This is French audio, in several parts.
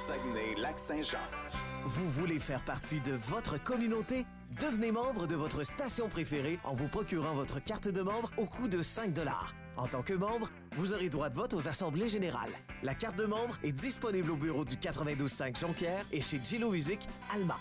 Saguenay-Lac-Saint-Jean. Vous voulez faire partie de votre communauté? Devenez membre de votre station préférée en vous procurant votre carte de membre au coût de 5 $. En tant que membre, vous aurez droit de vote aux assemblées générales. La carte de membre est disponible au bureau du 92.5 Jonquière et chez Gillo Music Alma.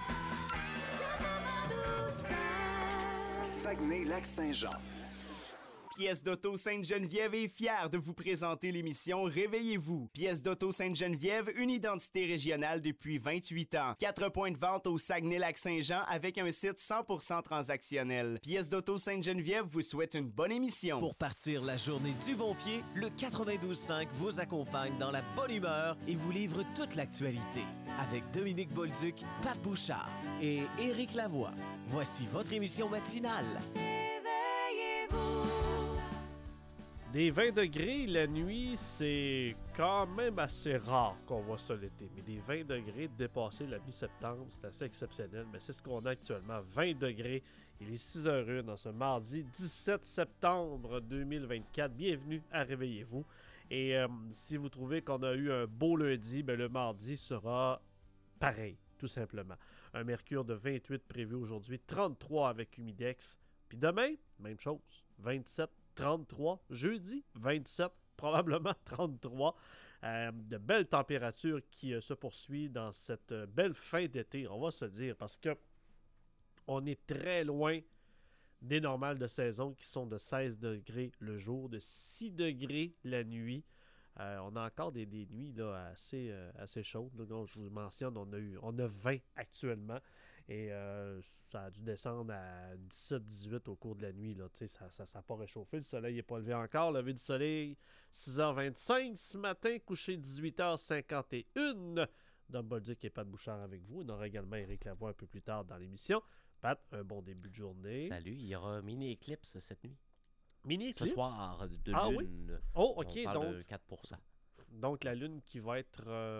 Saguenay-Lac-Saint-Jean. Pièce d'Auto Sainte-Geneviève est fière de vous présenter l'émission Réveillez-vous. Pièce d'Auto Sainte-Geneviève, une identité régionale depuis 28 ans. 4 points de vente au Saguenay-Lac-Saint-Jean avec un site 100% transactionnel. Pièce d'Auto Sainte-Geneviève vous souhaite une bonne émission. Pour partir la journée du bon pied, le 92.5 vous accompagne dans la bonne humeur et vous livre toute l'actualité. Avec Dominique Bolduc, Pat Bouchard et Éric Lavoie. Voici votre émission matinale. Des 20 degrés la nuit, c'est quand même assez rare qu'on voit ça l'été. Mais des 20 degrés dépasser la mi-septembre, c'est assez exceptionnel. Mais c'est ce qu'on a actuellement, 20 degrés. Il est 6h01 dans ce mardi 17 septembre 2024. Bienvenue à Réveillez-vous. Et si vous trouvez qu'on a eu un beau lundi, ben le mardi sera pareil, tout simplement. Un mercure de 28 prévu aujourd'hui, 33 avec Humidex. Puis demain, même chose, 27, 33, jeudi 27, probablement 33. De belles températures qui se poursuivent dans cette belle fin d'été, on va se dire, parce que on est très loin des normales de saison qui sont de 16 degrés le jour, de 6 degrés la nuit. On a encore des nuits là, assez chaudes. Là. Donc, je vous mentionne, on a 20 actuellement. Et ça a dû descendre à 17-18 au cours de la nuit. Là. Ça n'a pas réchauffé. Le soleil n'est pas levé encore. Levé du soleil, 6h25 ce matin. Couché, 18h51. Dom Bolduc et Pat Bouchard avec vous. On aura également Éric Lavoie un peu plus tard dans l'émission. Pat, un bon début de journée. Salut, il y aura un mini-éclipse cette nuit. Mini-éclipse? Ce soir, de lune. Oui? Oh, OK. On parle de 4%. Donc, la lune qui va être...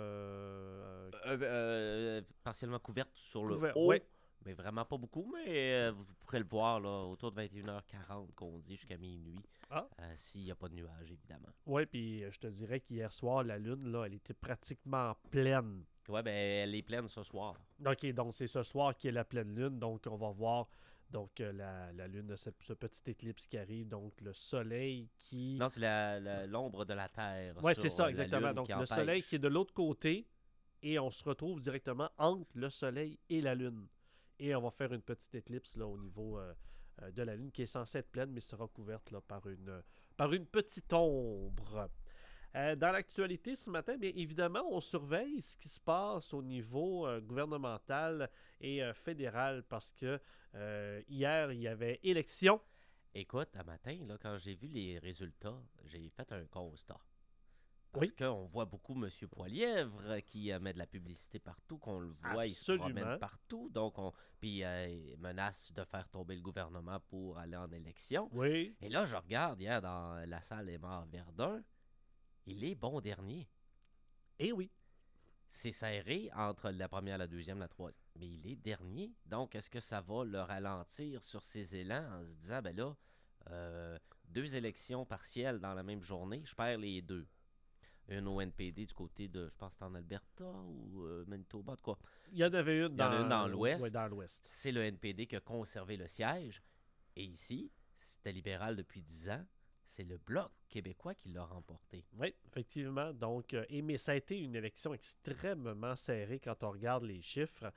partiellement couverte sur le haut. Ouais. Mais vraiment pas beaucoup, mais vous pourrez le voir là, autour de 21h40 qu'on dit jusqu'à minuit. S'il n'y a pas de nuages, évidemment. Oui, puis je te dirais qu'hier soir, la lune, là, elle était pratiquement pleine. Oui, ben elle est pleine ce soir. OK, donc c'est ce soir qui est la pleine lune. Donc, on va voir la lune, ce petit éclipse qui arrive. Donc, le soleil qui... Non, c'est l'ombre de la Terre. Oui, c'est ça, exactement. Donc, le soleil qui est de l'autre côté et on se retrouve directement entre le soleil et la lune. Et on va faire une petite éclipse là, au niveau de la lune qui est censée être pleine, mais sera couverte là, par une petite ombre. Dans l'actualité ce matin, bien évidemment, on surveille ce qui se passe au niveau gouvernemental et fédéral parce que hier, il y avait élection. Écoute, un matin, là, quand j'ai vu les résultats, j'ai fait un constat. Parce qu'on voit beaucoup M. Poilièvre qui met de la publicité partout, qu'on le voit, il se promène partout. Donc, puis il menace de faire tomber le gouvernement pour aller en élection. Oui. Et là, je regarde hier dans la salle Aymar-Verdun, il est bon dernier. Eh oui. C'est serré entre la première, la deuxième, la troisième. Mais il est dernier. Donc, est-ce que ça va le ralentir sur ses élans en se disant, ben là, 2 élections partielles dans la même journée, je perds les 2. Une au NPD du côté de, je pense que c'est en Alberta ou Manitoba, de quoi. Il y en avait une dans l'Ouest. Oui, dans l'Ouest. C'est le NPD qui a conservé le siège. Et ici, c'était libéral depuis 10 ans. C'est le Bloc québécois qui l'a remporté. Oui, effectivement. Donc, mais ça a été une élection extrêmement serrée quand on regarde les chiffres.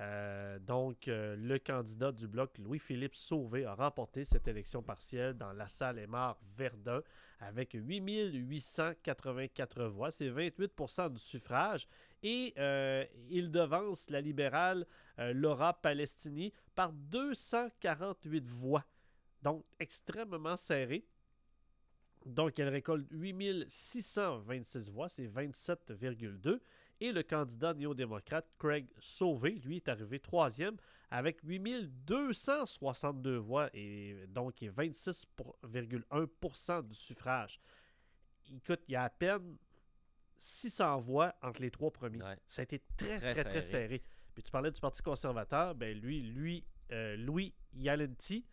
Le candidat du Bloc, Louis-Philippe Sauvé, a remporté cette élection partielle dans la salle Aymar-Verdun avec 8884 voix. C'est 28% du suffrage. Et il devance la libérale Laura Palestini par 248 voix. Donc, extrêmement serré. Donc, elle récolte 8626 voix, c'est 27,2. Et le candidat néo-démocrate Craig Sauvé, lui, est arrivé 3e avec 8262 voix et donc est 26,1% du suffrage. Écoute, il y a à peine 600 voix entre les 3 premiers. Ouais. Ça a été très serré. Puis tu parlais du Parti conservateur, ben Louis Jalenti,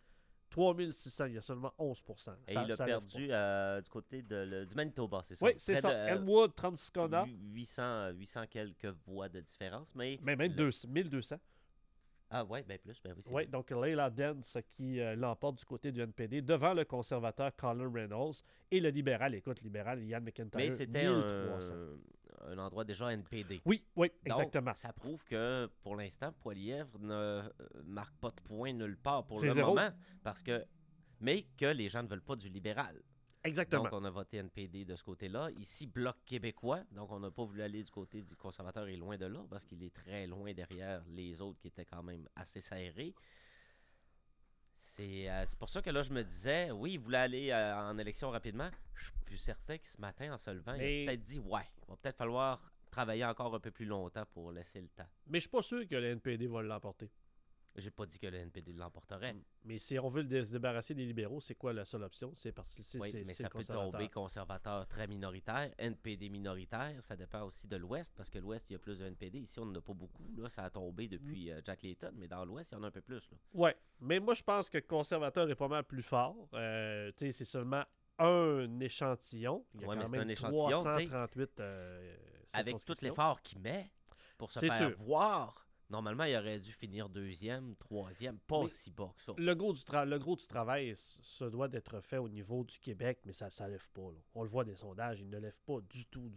3600, il y a seulement 11%. Et il a perdu du côté du Manitoba, c'est ça? Oui, c'est ça. Elmwood, Transcona. 800 quelques voix de différence. Mais même 1200. Ah ouais, bien plus. Ben oui, oui, donc Leila Dance qui l'emporte du côté du NPD devant le conservateur Colin Reynolds et le libéral, Ian McIntyre, mais c'était 1300. un endroit déjà NPD. Oui, exactement. Donc, ça prouve que, pour l'instant, Poilievre ne marque pas de points nulle part pour C'est le zéro. moment, mais que les gens ne veulent pas du libéral. Exactement. Donc, on a voté NPD de ce côté-là. Ici, Bloc québécois. Donc, on n'a pas voulu aller du côté du conservateur et loin de là, parce qu'il est très loin derrière les autres qui étaient quand même assez serrés. C'est pour ça que là, je me disais, oui, il voulait aller en élection rapidement. Je suis plus certain que ce matin, en se levant, il a peut-être dit, ouais, il va peut-être falloir travailler encore un peu plus longtemps pour laisser le temps. Mais je suis pas sûr que le NPD va l'emporter. J'ai pas dit que le NPD l'emporterait. Mais si on veut se débarrasser des libéraux, c'est quoi la seule option? C'est oui, mais ça peut tomber conservateur très minoritaire, NPD minoritaire. Ça dépend aussi de l'Ouest, parce que l'Ouest, il y a plus de NPD. Ici, on n'en a pas beaucoup. Là, ça a tombé depuis Jack Layton, mais dans l'Ouest, il y en a un peu plus. Oui, mais moi, je pense que le conservateur est pas mal plus fort. C'est seulement un échantillon. Il y a quand mais même c'est un échantillon, 338 avec tout l'effort qu'il met pour se faire voir. Normalement, il aurait dû finir 2e, 3e, pas si bas que ça. Le gros du travail, ça doit d'être fait au niveau du Québec, mais ça ne lève pas. Là. On le voit des sondages, il ne lève pas du tout.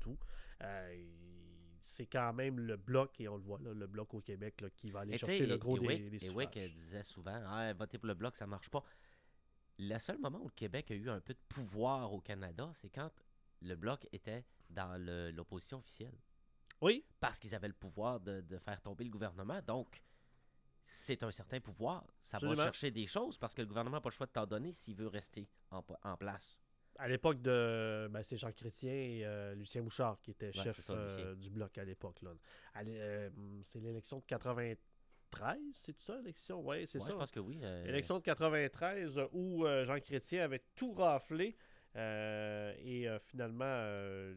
C'est quand même le Bloc, et on le voit là, le Bloc au Québec là, qui va aller chercher le gros des suffrages. Et disait souvent, voter pour le Bloc, ça marche pas. Le seul moment où le Québec a eu un peu de pouvoir au Canada, c'est quand le Bloc était dans l'opposition officielle. Oui. Parce qu'ils avaient le pouvoir de faire tomber le gouvernement. Donc, c'est un certain pouvoir. Ça Absolument. va chercher des choses parce que le gouvernement n'a pas le choix de t'en donner s'il veut rester en place. À l'époque c'est Jean Chrétien et Lucien Bouchard qui étaient chefs du Bloc à l'époque. Là. C'est l'élection de 93, c'est ça l'élection? Oui, c'est ça. Je pense que oui. L'élection de 93 où Jean Chrétien avait tout raflé et finalement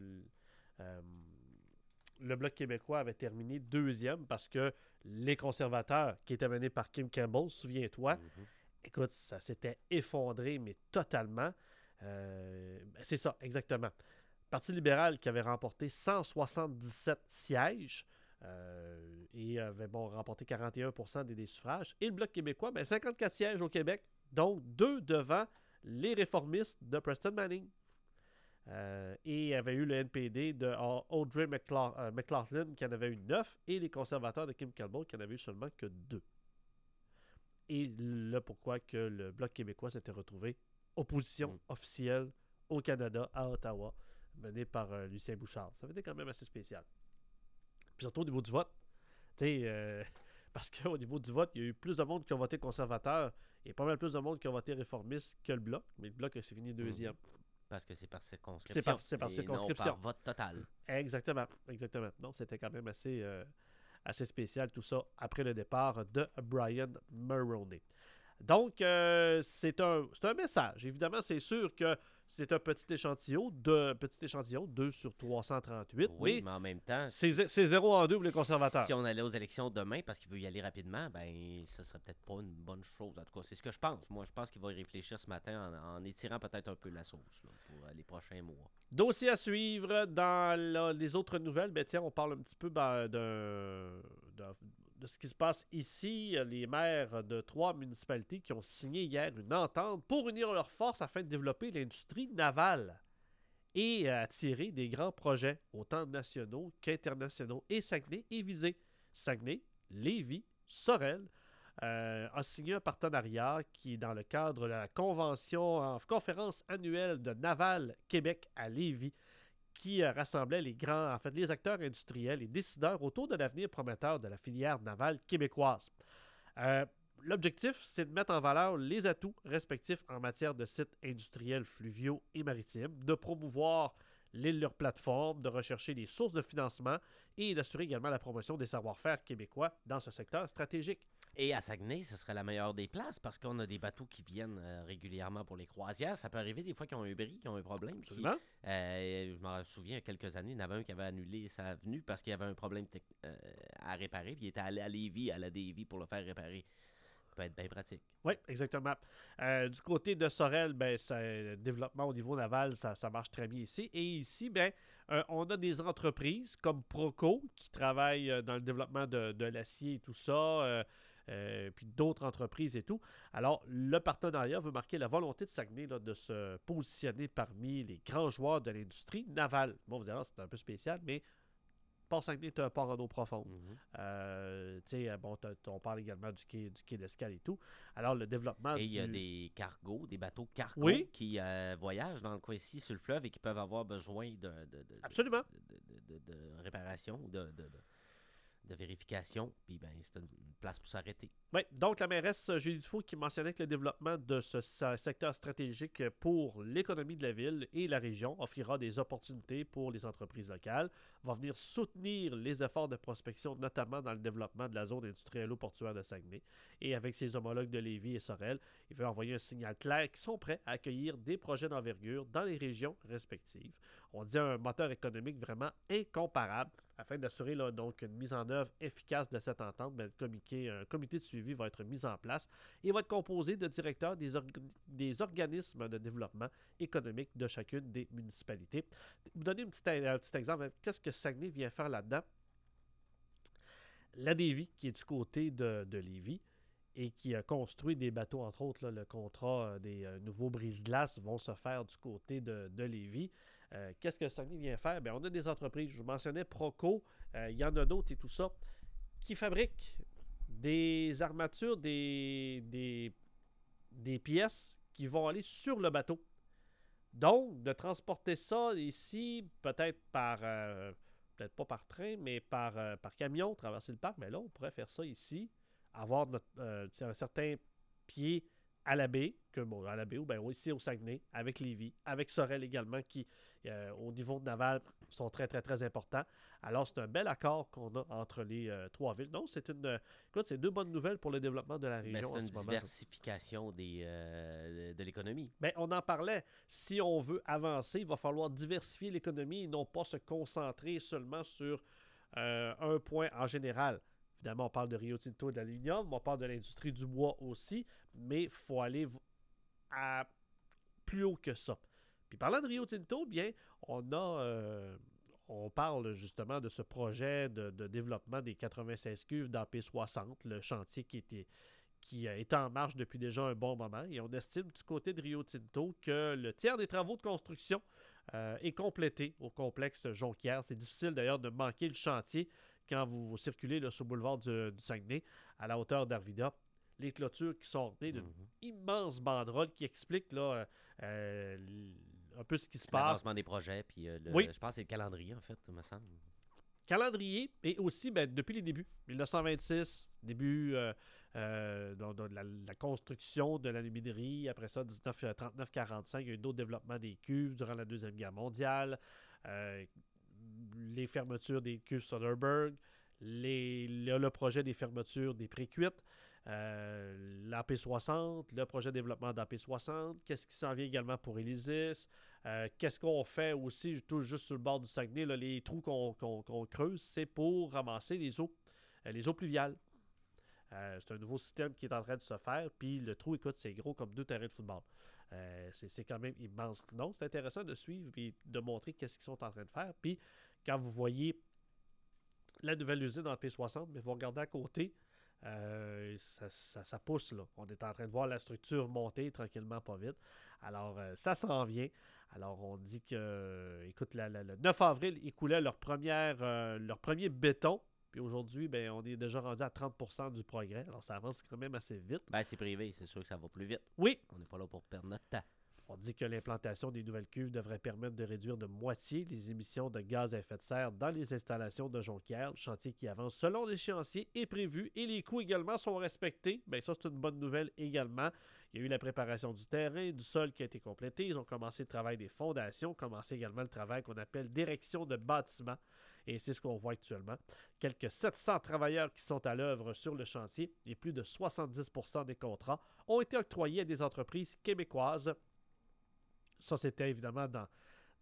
le Bloc québécois avait terminé 2e parce que les conservateurs, qui étaient menés par Kim Campbell, souviens-toi, écoute, ça s'était effondré, mais totalement. C'est ça, exactement. Parti libéral qui avait remporté 177 sièges et avait remporté 41% des suffrages. Et le Bloc québécois, 54 sièges au Québec, donc 2 devant les réformistes de Preston Manning. Et il y avait eu le NPD de Audrey McLaughlin qui en avait eu 9 et les conservateurs de Kim Campbell qui en avaient eu seulement que 2. Et là, pourquoi que le Bloc québécois s'était retrouvé opposition officielle au Canada, à Ottawa, menée par Lucien Bouchard. Ça avait été quand même assez spécial. Puis surtout au niveau du vote. Parce qu'au niveau du vote, il y a eu plus de monde qui ont voté conservateur et pas mal plus de monde qui ont voté réformiste que le Bloc. Mais le Bloc s'est fini 2e. Parce que c'est par circonscription. C'est par circonscription. Non par vote total. Exactement. Donc, c'était quand même assez spécial tout ça après le départ de Brian Mulroney. Donc, c'est un message. Évidemment, c'est sûr que c'est un petit échantillon, 2 sur 338. Oui, mais en même temps... C'est 0 en 2 pour les conservateurs. Si on allait aux élections demain parce qu'il veut y aller rapidement, ce serait peut-être pas une bonne chose. En tout cas, c'est ce que je pense. Moi, je pense qu'il va y réfléchir ce matin en étirant peut-être un peu la sauce là, pour les prochains mois. Dossier à suivre dans les autres nouvelles. On parle un petit peu de ce qui se passe ici. Les maires de 3 municipalités qui ont signé hier une entente pour unir leurs forces afin de développer l'industrie navale et attirer des grands projets, autant nationaux qu'internationaux. Et Saguenay est visé. Saguenay, Lévis, Sorel a signé un partenariat qui est dans le cadre de la conférence annuelle de Naval Québec à Lévis, qui rassemblait les acteurs industriels et décideurs autour de l'avenir prometteur de la filière navale québécoise. L'objectif, c'est de mettre en valeur les atouts respectifs en matière de sites industriels fluviaux et maritimes, de promouvoir leurs plateformes, de rechercher des sources de financement et d'assurer également la promotion des savoir-faire québécois dans ce secteur stratégique. Et à Saguenay, ce serait la meilleure des places parce qu'on a des bateaux qui viennent régulièrement pour les croisières. Ça peut arriver des fois qu'ils ont un bris, qu'ils ont un problème. Absolument. Je me souviens, il y a quelques années, il y en avait un qui avait annulé sa venue parce qu'il y avait un problème à réparer. Puis il était allé à Lévis, à la Davy pour le faire réparer. peut être bien pratique. Oui, exactement. Du côté de Sorel, ben, le développement au niveau naval, ça marche très bien ici. Et ici, ben, on a des entreprises comme Proco qui travaillent dans le développement de l'acier et tout ça, puis d'autres entreprises et tout. Alors, le partenariat veut marquer la volonté de Saguenay là, de se positionner parmi les grands joueurs de l'industrie navale. Bon, vous direz, c'est un peu spécial, mais Port Saguenay est un port en eau profonde. Bon, on parle également du quai d'escale et tout. Alors, le développement Et il y a des cargos, des bateaux cargos Oui. qui voyagent dans le coin ici sur le fleuve et qui peuvent avoir besoin Absolument. de réparation, de vérification. Puis, ben, c'est une place pour s'arrêter. Oui, donc la mairesse Julie Dufault qui mentionnait que le développement de ce secteur stratégique pour l'économie de la ville et la région offrira des opportunités pour les entreprises locales, va venir soutenir les efforts de prospection, notamment dans le développement de la zone industrielle eau portuaire de Saguenay. Et avec ses homologues de Lévis et Sorel, il veut envoyer un signal clair qu'ils sont prêts à accueillir des projets d'envergure dans les régions respectives. On dit un moteur économique vraiment incomparable afin d'assurer là, donc une mise en œuvre efficace de cette entente. Ben, un comité de suivi va être mis en place et va être composé de directeurs des organismes de développement économique de chacune des municipalités. Vous donner un petit exemple. Qu'est-ce que Saguenay vient faire là-dedans? La Davie, qui est du côté de Lévis et qui a construit des bateaux, entre autres, là, le contrat des nouveaux brise-glaces vont se faire du côté de Lévis. Qu'est-ce que Saguenay vient faire? Bien, on a des entreprises, je vous mentionnais Proco, il y en a d'autres et tout ça, qui fabriquent des armatures, des pièces qui vont aller sur le bateau. Donc, de transporter ça ici, peut-être peut-être pas par train, mais par camion, traverser le parc, mais là, on pourrait faire ça ici, avoir un certain pied à la baie, à la baie ou bien ici au Saguenay, avec Lévis, avec Sorel également, qui, au niveau de naval, sont très, très, très importants. Alors, c'est un bel accord qu'on a entre les trois villes. Non, c'est deux bonnes nouvelles pour le développement de la région en ce moment. C'est une diversification de l'économie. Bien, on en parlait. Si on veut avancer, il va falloir diversifier l'économie et non pas se concentrer seulement sur un point en général. Évidemment, on parle de Rio Tinto et d'aluminium, on parle de l'industrie du bois aussi, mais il faut aller plus haut que ça. Puis parlant de Rio Tinto, bien, on parle justement de ce projet de développement des 96 cuves d'AP60, le chantier qui est en marche depuis déjà un bon moment. Et on estime du côté de Rio Tinto que le tiers des travaux de construction est complété au complexe Jonquière. C'est difficile d'ailleurs de manquer le chantier quand vous circulez là, sur le boulevard du Saguenay, à la hauteur d'Arvida. Les clôtures qui sont ornées d'une immense banderole qui explique là, un peu ce qui se passe. L'avancement des projets, puis oui. Je pense que c'est le calendrier, en fait, il me semble. Calendrier, et aussi depuis les débuts. 1926, début de la construction de l'aluminerie. Après ça, 1939-45, il y a eu d'autres développements des cuves durant la Deuxième Guerre mondiale. Les fermetures des cuves Soderberg, le projet des fermetures des précuites, l'AP60, le projet de développement d'AP60, qu'est-ce qui s'en vient également pour Elysis, qu'est-ce qu'on fait aussi, tout juste sur le bord du Saguenay, là, les trous qu'on creuse, c'est pour ramasser les eaux pluviales. C'est un nouveau système qui est en train de se faire, puis le trou, écoute, c'est gros comme 2 terrains de football. C'est quand même immense. Non, c'est intéressant de suivre et de montrer qu'est-ce qu'ils sont en train de faire. Puis, quand vous voyez la nouvelle usine en P60, mais vous regardez à côté, ça pousse, là. On est en train de voir la structure monter tranquillement, pas vite. Alors, ça s'en vient. Alors, on dit que, écoute, le 9 avril, ils coulaient leur premier béton. Puis aujourd'hui, ben, on est déjà rendu à 30% du progrès. Alors, ça avance quand même assez vite. Ben, c'est privé, c'est sûr que ça va plus vite. Oui. On n'est pas là pour perdre notre temps. On dit que l'implantation des nouvelles cuves devrait permettre de réduire de moitié les émissions de gaz à effet de serre dans les installations de Jonquière. Le chantier qui avance selon l'échéancier est prévu et les coûts également sont respectés. Bien, ça, c'est une bonne nouvelle également. Il y a eu la préparation du terrain, du sol qui a été complété. Ils ont commencé le travail des fondations, commencé également le travail qu'on appelle d'érection de bâtiments. Et c'est ce qu'on voit actuellement. Quelques 700 travailleurs qui sont à l'œuvre sur le chantier et plus de 70% des contrats ont été octroyés à des entreprises québécoises. Ça, c'était évidemment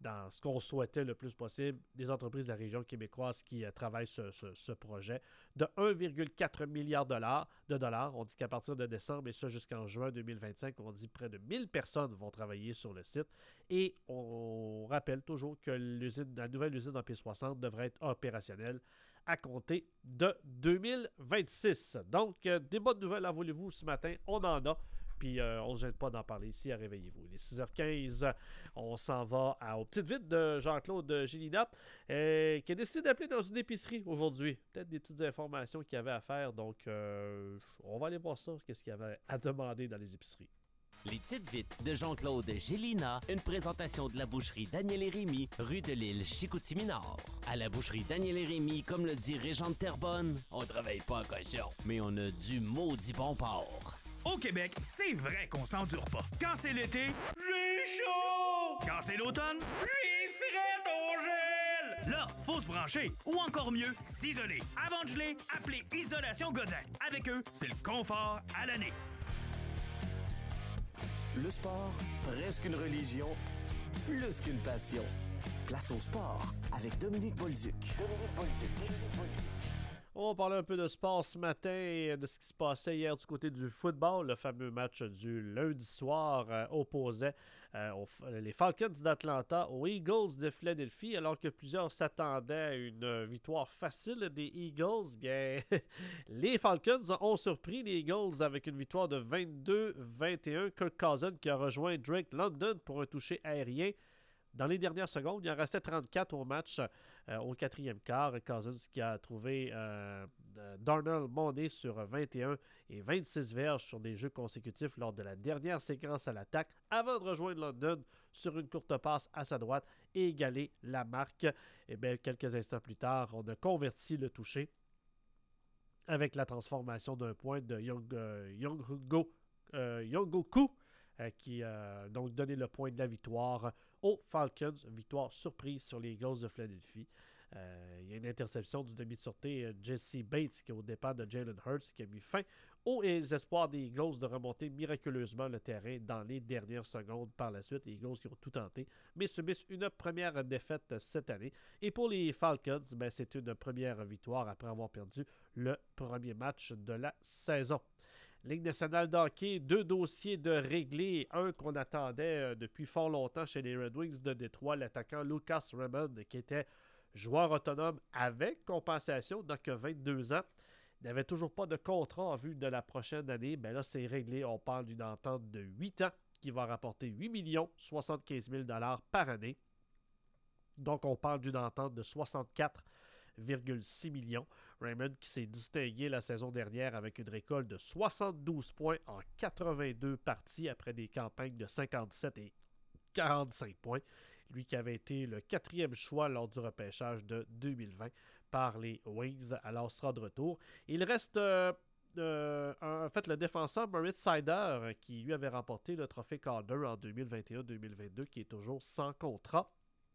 dans ce qu'on souhaitait le plus possible, des entreprises de la région québécoise qui travaillent sur ce projet de 1,4 milliard de dollars. On dit qu'à partir de décembre, et ça jusqu'en juin 2025, on dit près de 1000 personnes vont travailler sur le site. Et on rappelle toujours que la nouvelle usine en P60 devrait être opérationnelle à compter de 2026. Donc, des bonnes nouvelles, en voulez-vous, ce matin, on en a. Puis on ne se gêne pas d'en parler ici à Réveillez-vous. Il est 6h15, on s'en va aux petites vites de Jean-Claude Gélina, qui a décidé d'appeler dans une épicerie aujourd'hui. Peut-être des petites informations qu'il y avait à faire. Donc, on va aller voir ça, qu'est-ce qu'il y avait à demander dans les épiceries. Les petites vites de Jean-Claude Gélina, une présentation de la boucherie Daniel et Rémy, rue de l'Île Chicoutimi-Nord. À la boucherie Daniel et Rémy, comme le dit Régent de Terrebonne, on travaille pas en cochon, mais on a du maudit bon porc. Au Québec, c'est vrai qu'on s'endure pas. Quand c'est l'été, j'ai chaud! Quand c'est l'automne, j'ai fret au gel! Là, faut se brancher. Ou encore mieux, s'isoler. Avant de geler, appelez Isolation Godin. Avec eux, c'est le confort à l'année. Le sport, presque une religion, plus qu'une passion. Place au sport avec Dominique Bolduc. On va parler un peu de sport ce matin et de ce qui se passait hier du côté du football. Le fameux match du lundi soir opposait les Falcons d'Atlanta aux Eagles de Philadelphie, alors que plusieurs s'attendaient à une victoire facile des Eagles. Bien, les Falcons ont surpris les Eagles avec une victoire de 22-21. Kirk Cousins qui a rejoint Drake London pour un toucher aérien. Dans les dernières secondes, il en restait 34 au match au quatrième quart. Cousins qui a trouvé Darnell Mooney sur 21 et 26 verges sur des jeux consécutifs lors de la dernière séquence à l'attaque avant de rejoindre London sur une courte passe à sa droite et égaler la marque. Et bien, quelques instants plus tard, on a converti le toucher avec la transformation d'un point de Younghoe qui a donc donné le point de la victoire aux Falcons. Victoire surprise sur les Eagles de Philadelphie. Il y a une interception du demi-de-sûreté Jesse Bates qui est au départ de Jalen Hurts qui a mis fin aux espoirs des Eagles de remonter miraculeusement le terrain dans les dernières secondes par la suite. Les Eagles qui ont tout tenté, mais subissent une première défaite cette année. Et pour les Falcons, c'est une première victoire après avoir perdu le premier match de la saison. Ligue nationale de hockey, 2 dossiers de réglés. Un qu'on attendait depuis fort longtemps chez les Red Wings de Détroit, l'attaquant Lucas Raymond, qui était joueur autonome avec compensation, donc 22 ans. Il n'avait toujours pas de contrat en vue de la prochaine année. Bien là, c'est réglé. On parle d'une entente de 8 ans qui va rapporter 8 75 000 $ par année. Donc, on parle d'une entente de 64,6 millions. Raymond qui s'est distingué la saison dernière avec une récolte de 72 points en 82 parties après des campagnes de 57 et 45 points. Lui qui avait été le 4e choix lors du repêchage de 2020 par les Wings. Alors, sera de retour. Il reste en fait le défenseur Moritz Seider qui lui avait remporté le trophée Calder en 2021-2022 qui est toujours sans contrat.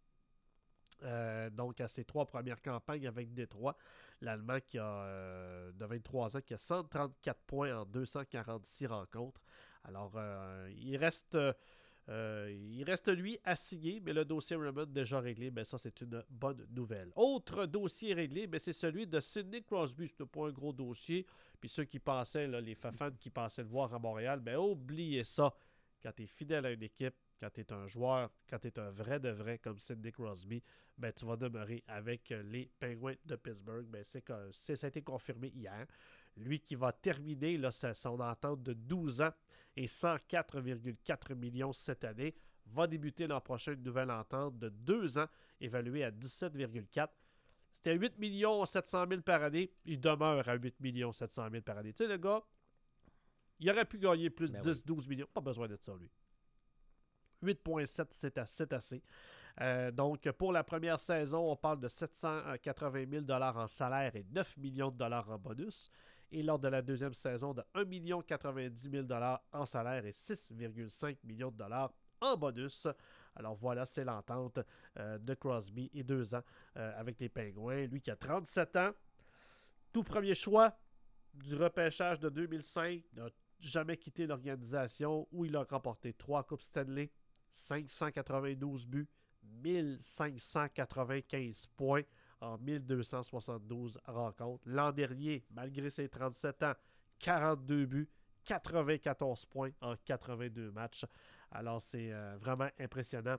Donc, à ses 3 premières campagnes avec Détroit, l'Allemand qui a de 23 ans, qui a 134 points en 246 rencontres. Alors, il reste lui à signer, mais le dossier Raymond déjà réglé, ça c'est une bonne nouvelle. Autre dossier réglé, c'est celui de Sidney Crosby. C'était pas un gros dossier. Puis ceux qui pensaient, les fans qui pensaient le voir à Montréal, oubliez ça. Quand tu es fidèle à une équipe, quand tu es un joueur, quand tu es un vrai de vrai comme Sidney Crosby, tu vas demeurer avec les Penguins de Pittsburgh. Ça a été confirmé hier. Lui qui va terminer son entente de 12 ans et 104,4 millions cette année, va débuter l'an prochain une nouvelle entente de 2 ans, évaluée à 17,4. C'était 8 700 000 par année. Il demeure à 8 700 000 par année. Tu sais, le gars, il aurait pu gagner plus de 10-12 millions. Pas besoin de ça, lui. 8,7, c'est assez. Donc, pour la première saison, on parle de 780 000 $ en salaire et 9 millions de dollars en bonus. Et lors de la deuxième saison, de 1 90 000 $ en salaire et 6,5 millions de dollars en bonus. Alors voilà, c'est l'entente de Crosby et 2 ans avec les Pingouins. Lui qui a 37 ans, tout premier choix du repêchage de 2005, n'a jamais quitté l'organisation où il a remporté 3 Coupes Stanley, 592 buts, 1595 points en 1272 rencontres. L'an dernier, malgré ses 37 ans, 42 buts, 94 points en 82 matchs. Alors, c'est vraiment impressionnant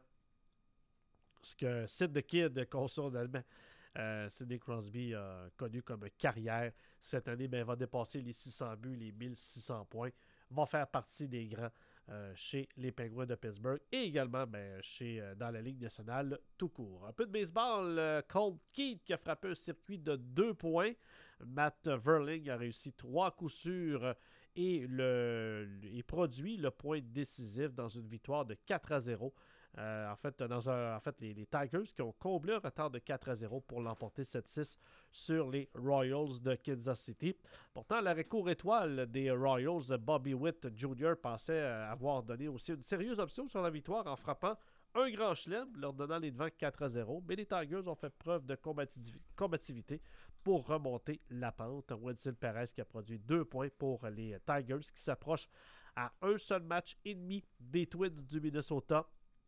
ce que Sid the Kid, consul d'Allemagne, Sidney Crosby a connu comme carrière. Cette année, il va dépasser les 600 buts, les 1600 points. Va faire partie des grands chez les Penguins de Pittsburgh et également dans la Ligue nationale tout court. Un peu de baseball, Colt Keith qui a frappé un circuit de 2 points. Matt Verling a réussi 3 coups sûrs et produit le point décisif dans une victoire de 4-0. En fait, les Tigers qui ont comblé un retard de 4-0 pour l'emporter 7-6 sur les Royals de Kansas City. Pourtant, l'arrêt court étoile des Royals, Bobby Witt Jr., pensait avoir donné aussi une sérieuse option sur la victoire en frappant un grand chelem, leur donnant les devants 4-0. Mais les Tigers ont fait preuve de combativité pour remonter la pente. Wenceel Perez qui a produit 2 points pour les Tigers qui s'approchent à un seul match et demi des Twins du Minnesota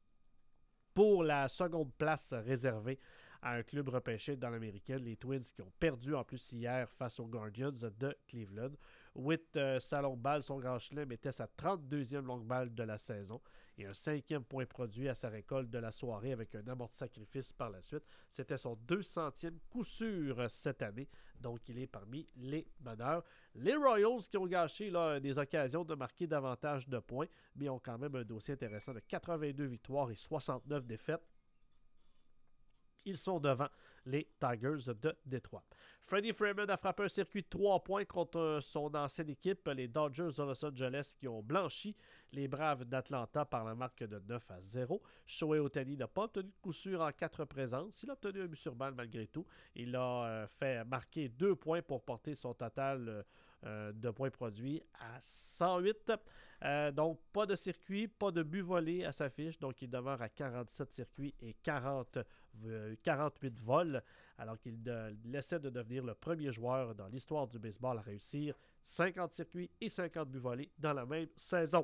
pour la seconde place réservée à un club repêché dans l'américaine, les Twins qui ont perdu en plus hier face aux Guardians de Cleveland. Witt, sa longue balle, son grand chelem était sa 32e longue balle de la saison et un 5e point produit à sa récolte de la soirée avec un amorti sacrifice par la suite. C'était son 200e coup sûr cette année, donc il est parmi les meneurs. Les Royals qui ont gâché des occasions de marquer davantage de points, mais ont quand même un dossier intéressant de 82 victoires et 69 défaites. Ils sont devant les Tigers de Détroit. Freddie Freeman a frappé un circuit de 3 points contre son ancienne équipe, les Dodgers de Los Angeles, qui ont blanchi les Braves d'Atlanta par la marque de 9-0. Shohei Ohtani n'a pas obtenu de coup sûr en 4 présences. Il a obtenu un but sur balle malgré tout. Il a fait marquer 2 points pour porter son total de points produits à 108. Donc, pas de circuit, pas de but volé à sa fiche. Donc, il demeure à 47 circuits et 48 vols, alors qu'il essaie de devenir le premier joueur dans l'histoire du baseball à réussir 50 circuits et 50 buts volés dans la même saison.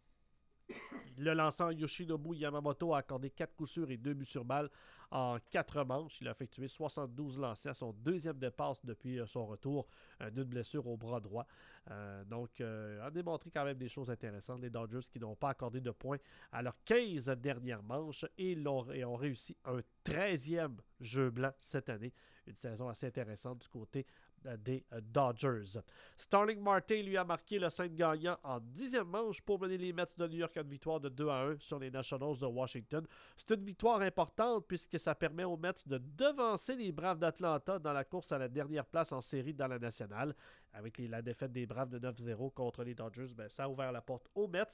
Le lanceur Yoshinobu Yamamoto a accordé 4 coups sûrs et 2 buts sur balle en 4 manches. Il a effectué 72 lancers à son deuxième départ depuis son retour d'une blessure au bras droit. Donc, a démontré quand même des choses intéressantes. Les Dodgers qui n'ont pas accordé de points à leurs 15 dernières manches et ont réussi un 13e jeu blanc cette année. Une saison assez intéressante du côté des Dodgers. Starling Marte lui a marqué le 5 gagnant en 10e manche pour mener les Mets de New York à une victoire de 2-1 sur les Nationals de Washington. C'est une victoire importante puisque ça permet aux Mets de devancer les Braves d'Atlanta dans la course à la dernière place en série dans la nationale. Avec la défaite des Braves de 9-0 contre les Dodgers, ça a ouvert la porte aux Mets.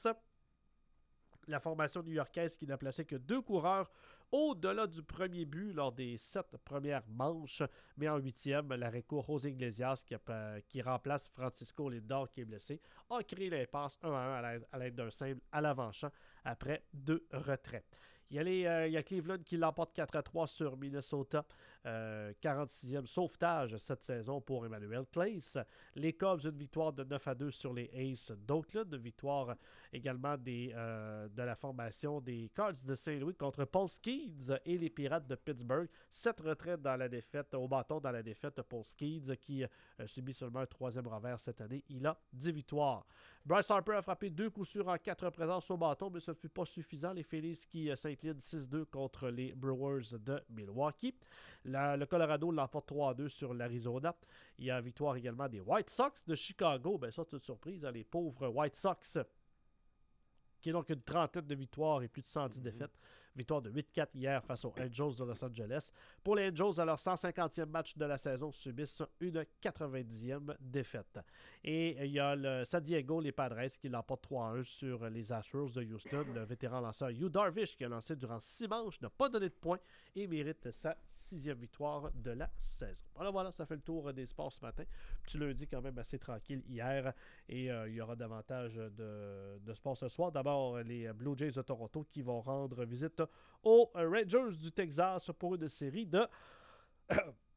La formation new-yorkaise qui n'a placé que 2 coureurs au-delà du premier but lors des 7 premières manches, mais en 8e, l'arrêt court José Iglesias qui remplace Francisco Lindor qui est blessé, a créé l'impasse 1-1 à l'aide d'un simple à l'avant-champ après 2 retraits. Il y a Cleveland qui l'emporte 4-3 sur Minnesota. 46e sauvetage cette saison pour Emmanuel Clace. Les Cubs, une victoire de 9-2 sur les Aces d'Oakland. Une victoire également de la formation des Cards de Saint-Louis contre Paul Skeens et les Pirates de Pittsburgh. 7 retraites dans la défaite, au bâton dans la défaite. Paul Skeens qui subit seulement un 3e revers cette année. Il a 10 victoires. Bryce Harper a frappé 2 coups sûrs en 4 présences au bâton, mais ce ne fut pas suffisant. Les Phillies qui s'inclinent 6-2 contre les Brewers de Milwaukee. Le Colorado l'emporte 3-2 sur l'Arizona. Il y a victoire également des White Sox de Chicago. Ça, c'est une surprise, les pauvres White Sox, qui est donc une trentaine de victoires et plus de 110 défaites. Victoire de 8-4 hier face aux Angels de Los Angeles. Pour les Angels, à leur 150e match de la saison, subissent une 90e défaite. Et il y a le San Diego, les Padres, qui l'emportent 3-1 sur les Astros de Houston. Le vétéran lanceur Yu Darvish, qui a lancé durant 6 manches, n'a pas donné de points et mérite sa 6e victoire de la saison. Voilà, ça fait le tour des sports ce matin. Petit lundi quand même assez tranquille hier. Et il y aura davantage de sports ce soir. D'abord, les Blue Jays de Toronto qui vont rendre visite aux Rangers du Texas pour une série de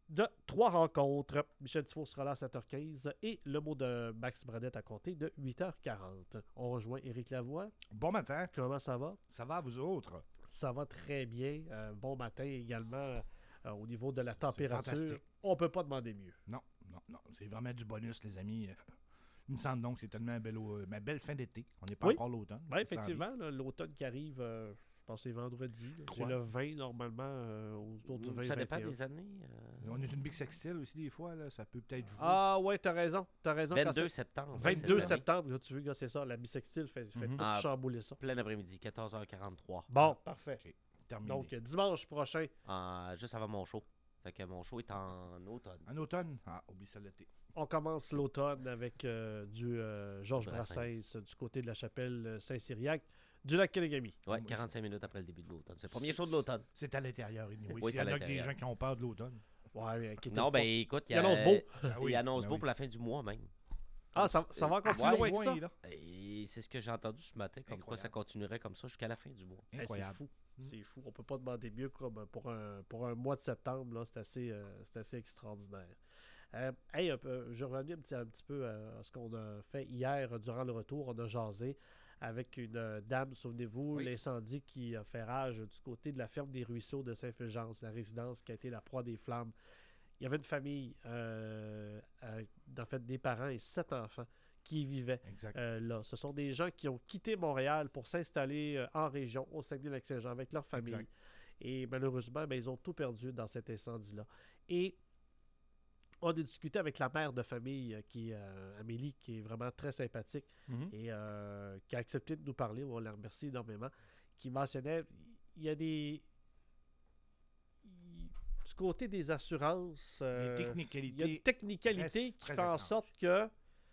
de 3 rencontres. Michel Tifo sera là à 7h15 et le mot de Max Bradette à compter de 8h40. On rejoint Éric Lavoie. Bon matin. Comment ça va? Ça va, vous autres? Ça va très bien. Bon matin également au niveau de la température. Fantastique. On ne peut pas demander mieux. Non. C'est vraiment du bonus, les amis. Il me semble donc que c'est tellement ma belle fin d'été. On n'est pas encore l'automne. Oui, effectivement. Là, l'automne qui arrive, je pense que c'est vendredi. C'est le 20 normalement, aux autres 20, Ça dépend 21. des années. On est une big sextile aussi des fois. Là. Ça peut peut-être jouer. Ah ouais, t'as raison. 22 septembre. 22 septembre, là, tu veux, c'est ça. La bisextile fait tout chambouler ça. Plein après-midi, 14h43. Bon, parfait. Okay. Terminé. Donc, dimanche prochain. Juste avant mon show. Fait que mon show est en automne. En automne? Ah, oublie ça l'été. On commence l'automne avec du Georges Brassens du côté de la chapelle Saint-Cyriaque du lac Kenegami. Ouais, 45 minutes après le début de l'automne. C'est le premier show de l'automne. C'est à l'intérieur, anyway. Oui, Il y en a des gens qui ont peur de l'automne. Ouais, mais non, ben écoute, il annonce beau. Il annonce beau pour la fin du mois même. Ah, ça va encore plus loin que ça? Et c'est ce que j'ai entendu ce matin, comme quoi ça continuerait comme ça jusqu'à la fin du mois. Incroyable. C'est fou. C'est fou. On peut pas demander mieux comme pour un mois de septembre. Là, c'est assez extraordinaire. Je reviens un petit peu à ce qu'on a fait hier durant le retour. On a jasé avec une dame, souvenez-vous, l'incendie qui a fait rage du côté de la ferme des Ruisseaux de Saint-Fulgence, la résidence qui a été la proie des flammes. Il y avait une famille, en fait, des parents et 7 enfants qui y vivaient là. Ce sont des gens qui ont quitté Montréal pour s'installer en région, au Saguenay-Lac-Saint-Jean, avec leur famille. Exact. Et malheureusement, ils ont tout perdu dans cet incendie-là. Et on a discuté avec la mère de famille, qui est Amélie, qui est vraiment très sympathique et qui a accepté de nous parler. On la remercie énormément. Qui mentionnait, il y a des... Du côté des assurances, il y a une technicalité qui fait en sorte que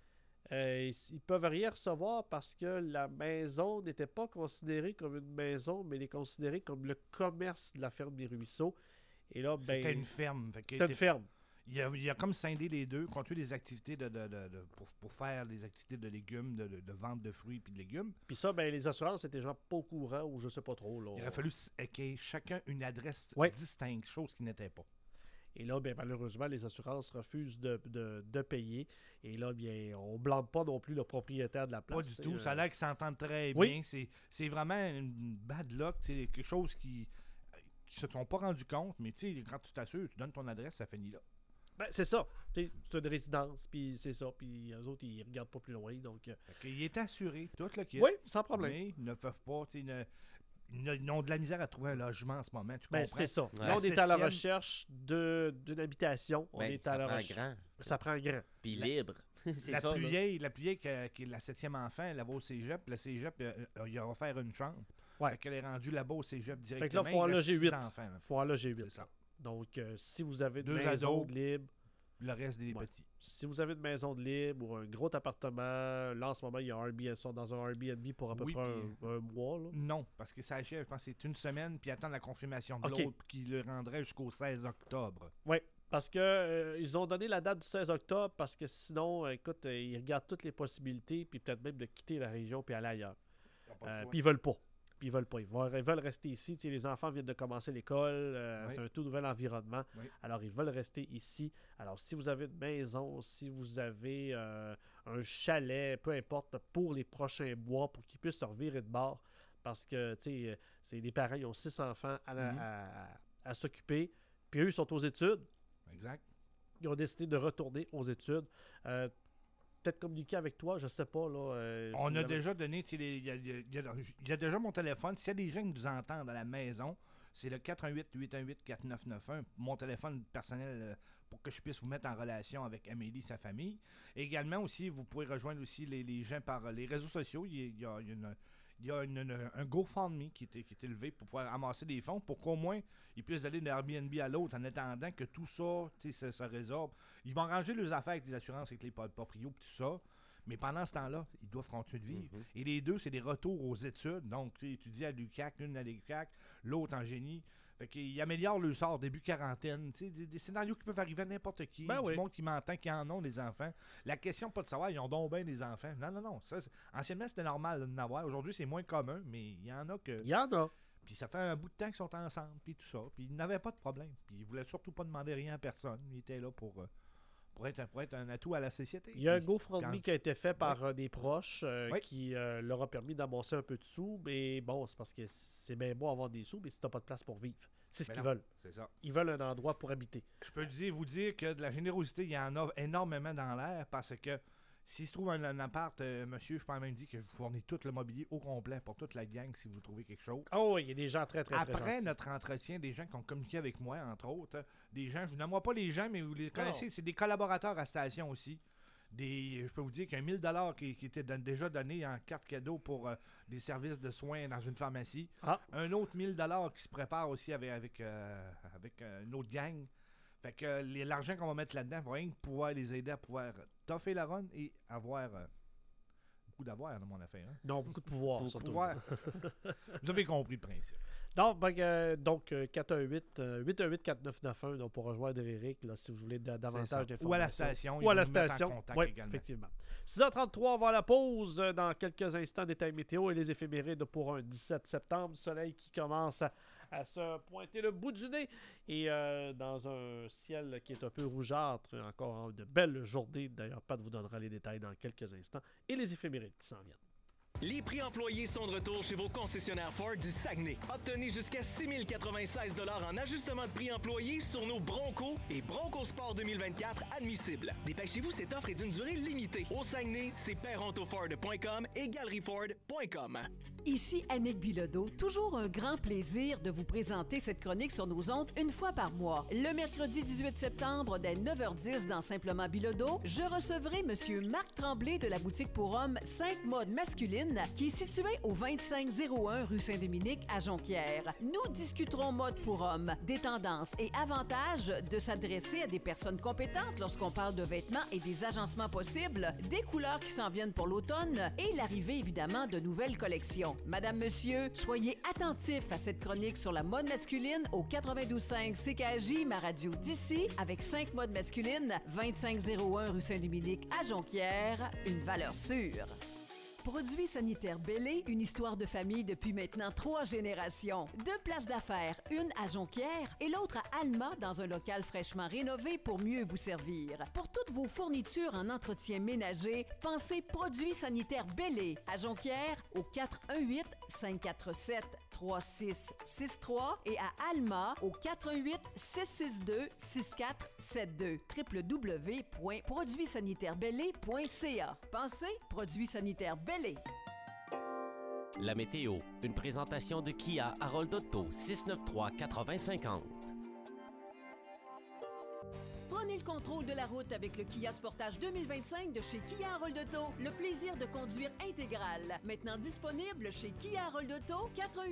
ils peuvent rien recevoir parce que la maison n'était pas considérée comme une maison, mais elle est considérée comme le commerce de la ferme des Ruisseaux. Et là, c'était une ferme. C'était une ferme. Il a comme scindé les deux, continué des activités pour faire des activités de légumes, de vente de fruits et de légumes. Puis ça, les assurances étaient genre pas au courant ou je sais pas trop. Là. Il aurait fallu qu'il y ait chacun une adresse distincte, chose qui n'était pas. Et là, malheureusement, les assurances refusent de payer. Et là, on ne blâme pas non plus le propriétaire de la place. Pas du tout. Ça a l'air qu'ils s'entendent très bien. C'est vraiment une bad luck. Quelque chose qui se sont pas rendus compte. Mais quand tu t'assures, tu donnes ton adresse, ça finit là. C'est ça. C'est une résidence, puis c'est ça. Puis eux autres, ils regardent pas plus loin. Donc, il est assuré, tout le kit. Oui, sans problème. Mais ils ne peuvent pas... Ils ont de la misère à trouver un logement en ce moment, tu comprends? C'est ça. Là, on est à la recherche d'une habitation. On est à la recherche. Ça prend grand. Puis libre. La plus vieille, qui est la 7e enfant, elle va au cégep. Le cégep, il a offert une chambre. Fait qu'elle est rendue là-bas au cégep directement. Fait que là, il faut en loger 8. Il faut en loger 8. C'est ça. Donc, si vous avez une 2 maison ados, de libre... Le reste des petits. Si vous avez une maison de libre ou un gros appartement, là, en ce moment, il y a ils sont dans un Airbnb pour à peu près un mois. Là. Non, parce que ça achève, je pense que c'est une semaine, puis attendre la confirmation de l'autre, qui le rendrait jusqu'au 16 octobre. Oui, parce que ils ont donné la date du 16 octobre, parce que sinon, écoute, ils regardent toutes les possibilités, puis peut-être même de quitter la région puis aller ailleurs. Puis ils veulent pas. Ils veulent pas. Ils veulent rester ici. Les enfants viennent de commencer l'école. C'est un tout nouvel environnement. Alors, ils veulent rester ici. Alors, si vous avez une maison, si vous avez un chalet, peu importe, pour les prochains mois, pour qu'ils puissent se revirer de bord, parce que, c'est des parents, ils ont 6 enfants à s'occuper. Puis eux, ils sont aux études. Exact. Ils ont décidé de retourner aux études. Peut-être communiquer avec toi, je sais pas. Là, on a déjà donné, il y a déjà mon téléphone. S'il y a des gens qui nous entendent à la maison, c'est le 418-818-4991, mon téléphone personnel pour que je puisse vous mettre en relation avec Amélie et sa famille. Et également aussi, vous pouvez rejoindre aussi les gens par les réseaux sociaux. Il y a un GoFundMe qui est élevé pour pouvoir amasser des fonds pour qu'au moins ils puissent aller d'un Airbnb à l'autre en attendant que tout ça se résorbe. Ils vont ranger leurs affaires avec des assurances, avec les proprios et tout ça. Mais pendant ce temps-là, ils doivent continuer de vivre. Et les deux, c'est des retours aux études. Donc, tu étudies à l'UQAC, l'une à l'UQAC, l'autre en génie. Fait qu'ils améliorent le sort début quarantaine. Des scénarios qui peuvent arriver à n'importe qui. Du monde qui m'entend, qui en ont des enfants. La question, pas de savoir, ils ont donc bien des enfants. Non. Ça, anciennement, c'était normal d'en avoir. Aujourd'hui, c'est moins commun, mais il y en a que... Il y en a. Puis ça fait un bout de temps qu'ils sont ensemble, puis tout ça. Puis ils n'avaient pas de problème. Puis ils voulaient surtout pas demander rien à personne. Ils étaient là pour être un atout à la société. Il y a un Puis GoFundMe qui a été fait par des proches Oui. qui leur a permis d'amasser un peu de sous. Mais bon, c'est parce que c'est bien beau avoir des sous, mais si t'as pas de place pour vivre. C'est ce Ben qu'ils non. veulent. C'est ça. Ils veulent un endroit pour habiter. Je peux vous dire que de la générosité, il y en a énormément dans l'air parce que s'il se trouve un appart, monsieur, je peux même dire que je vous fournis tout le mobilier au complet pour toute la gang si vous trouvez quelque chose. Oh, il y a des gens très, très, très Après gentils. notre entretien, des gens qui ont communiqué avec moi, entre autres, des gens, je vous nomme pas les gens, mais vous les connaissez, c'est des collaborateurs à station aussi. Je peux vous dire qu'il y a 1000 $ qui étaient déjà donnés en carte cadeau pour des services de soins dans une pharmacie. Ah. Un autre 1000 $ qui se prépare aussi avec une autre gang. Fait que l'argent qu'on va mettre là-dedans va rien que pouvoir les aider à pouvoir toffer la run et avoir beaucoup d'avoir dans mon affaire. Hein? Non, beaucoup de pouvoir, Pour surtout. pouvoir. Vous avez compris le principe. Donc, 418-818-4991 donc, pour rejoindre Eric là, si vous voulez davantage C'est ça. d'informations. Ou à la station. Ou à ils la vont vous mettre en station. contact Oui, également. effectivement. 6h33, on va à la pause. Dans quelques instants, détail météo et les éphémérides pour un 17 septembre. Soleil qui commence à se pointer le bout du nez. Et dans un ciel qui est un peu rougeâtre. Encore de belles journées. D'ailleurs, Pat vous donnera les détails dans quelques instants. Et les éphémérides qui s'en viennent. Les prix employés sont de retour chez vos concessionnaires Ford du Saguenay. Obtenez jusqu'à 6 096 $ en ajustement de prix employés sur nos Bronco et Bronco Sport 2024 admissibles. Dépêchez-vous, cette offre est d'une durée limitée. Au Saguenay, c'est perontoford.com et galerieford.com. Ici Annick Bilodeau, toujours un grand plaisir de vous présenter cette chronique sur nos ondes une fois par mois. Le mercredi 18 septembre, dès 9h10 dans Simplement Bilodeau, je recevrai Monsieur Marc Tremblay de la boutique pour hommes 5 modes masculines qui est située au 2501 rue Saint-Dominique à Jonquière. Nous discuterons mode pour hommes, des tendances et avantages de s'adresser à des personnes compétentes lorsqu'on parle de vêtements et des agencements possibles, des couleurs qui s'en viennent pour l'automne et l'arrivée évidemment de nouvelles collections. Madame, monsieur, soyez attentifs à cette chronique sur la mode masculine au 92.5 CKJ, ma radio d'ici, avec 5 modes masculines, 2501 rue Saint-Dominique à Jonquière, une valeur sûre. Produits sanitaires Bellé, une histoire de famille depuis maintenant 3 générations. 2 places d'affaires, une à Jonquière et l'autre à Alma, dans un local fraîchement rénové pour mieux vous servir. Pour toutes vos fournitures en entretien ménager, pensez Produits sanitaires Bellé à Jonquière au 418-547-3663 et à Alma au 418-662-6472 www.produitsanitairebellé.ca. Pensez Produits sanitaires Bellé. La météo, une présentation de Kia Harold Otto, 693-8050. Prenez le contrôle de la route avec le Kia Sportage 2025 de chez Kia Harold Auto. Le plaisir de conduire intégral. Maintenant disponible chez Kia Harold Auto,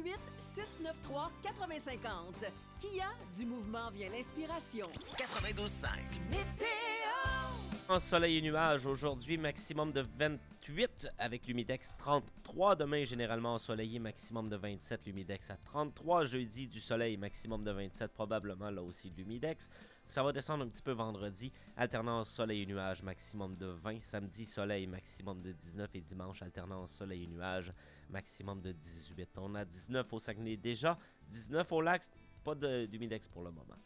418-693-8050. Kia, du mouvement vient l'inspiration. 92.5. Météo! Soleil et nuages aujourd'hui, maximum de 28 avec l'humidex 33. Demain, généralement ensoleillé, maximum de 27, l'humidex à 33. Jeudi, du soleil, maximum de 27, probablement là aussi de l'humidex. Ça va descendre un petit peu vendredi, alternance soleil et nuages, maximum de 20. Samedi, soleil, maximum de 19. Et dimanche, alternance soleil et nuages, maximum de 18. On a 19 au Saguenay déjà, 19 au Lac, pas d'humidex pour le moment.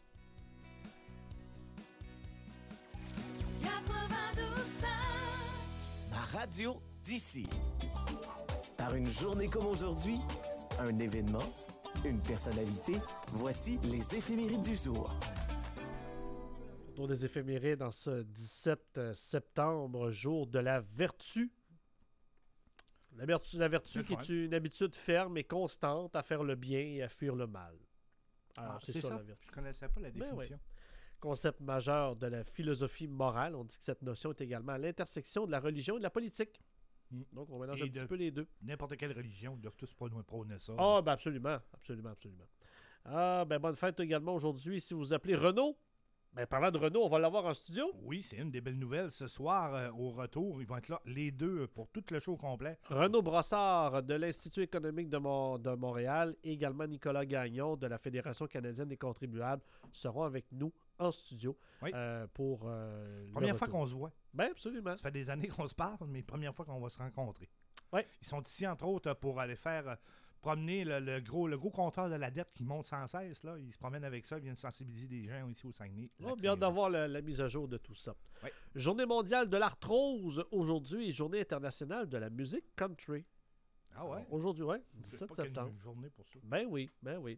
92.5. Ma radio d'ici. Par une journée comme aujourd'hui, un événement, une personnalité, voici les éphémérides du jour. Autour des éphémérides dans ce 17 septembre, jour de la vertu. La vertu qui est une habitude ferme et constante à faire le bien et à fuir le mal. Alors, c'est ça la vertu. Je connaissais pas la Ben définition. oui. Concept majeur de la philosophie morale. On dit que cette notion est également à l'intersection de la religion et de la politique. Donc, on mélange un petit peu les deux. N'importe quelle religion, ils doivent tous prôner ça. Ah, ben absolument. Ah, ben bonne fête également aujourd'hui. Si vous vous appelez Renaud, ben parlant de Renaud, on va l'avoir en studio. Oui, c'est une des belles nouvelles. Ce soir, au retour, ils vont être là, les deux, pour tout le show complet. Renaud Brossard de l'Institut économique de Montréal et également Nicolas Gagnon de la Fédération canadienne des contribuables seront avec nous en studio pour Première fois qu'on se voit. Ben absolument. Ça fait des années qu'on se parle, mais première fois qu'on va se rencontrer. Oui. Ils sont ici, entre autres, pour aller faire promener le gros compteur de la dette qui monte sans cesse. Là. Il se promène avec ça, il vient de sensibiliser des gens ici au Saguenay. On a bien d'avoir la mise à jour de tout ça. Oui. Journée mondiale de l'arthrose aujourd'hui et journée internationale de la musique country. Ah ouais? Aujourd'hui, oui, Je sais 17 pas qu'il y a septembre. une journée pour ça. Ben oui.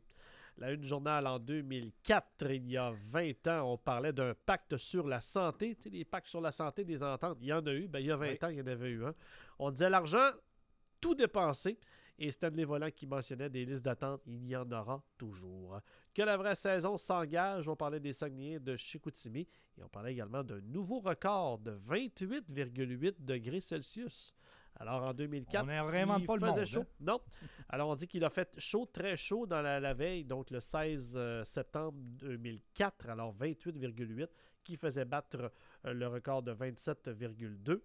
La Une Journal en 2004, il y a 20 ans, on parlait d'un pacte sur la santé. Tu sais, des pactes sur la santé, des ententes, il y en a eu. Ben, il y a 20 ans, il y en avait eu un. On disait l'argent, tout dépensé. Et Stanley Volant qui mentionnait des listes d'attente, il y en aura toujours. Que la vraie saison s'engage, on parlait des Saguenayens de Chicoutimi et on parlait également d'un nouveau record de 28,8 degrés Celsius. Alors en 2004, on n'est vraiment pas le faisait monde, chaud. hein? Non. Alors on dit qu'il a fait chaud, très chaud dans la veille, donc le 16 septembre 2004, alors 28,8, qui faisait battre le record de 27,2.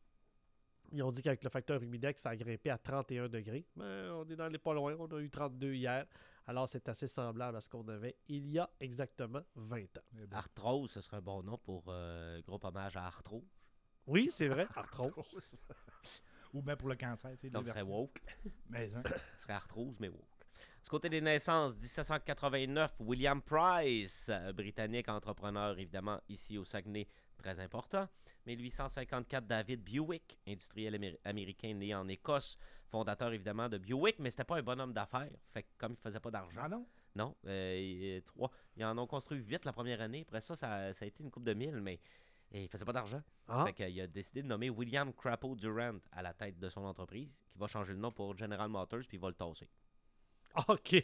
Ils ont dit qu'avec le facteur humidex, ça a grimpé à 31 degrés. Mais on est dans les pas loin. On a eu 32 hier. Alors, c'est assez semblable à ce qu'on avait il y a exactement 20 ans. Arthrose, ce serait un bon nom pour groupe hommage à Arthrose. Oui, c'est vrai. Arthrose. Ou bien pour le cancer. Donc, ce serait woke. Mais, hein. Ce serait arthrose, mais woke. Du côté des naissances, 1789, William Price, britannique entrepreneur, évidemment, ici au Saguenay, très important. 1854, David Buick, industriel américain né en Écosse, fondateur évidemment de Buick, mais c'était pas un bonhomme d'affaires. Fait que comme il faisait pas d'argent. Ah non? Non. Ils en ont construit 8 la première année. Après ça, ça a été une coupe de 1000, mais il faisait pas d'argent. Ah. Fait qu'il a décidé de nommer William Crapo Durant à la tête de son entreprise, qui va changer le nom pour General Motors, puis il va le tasser. OK.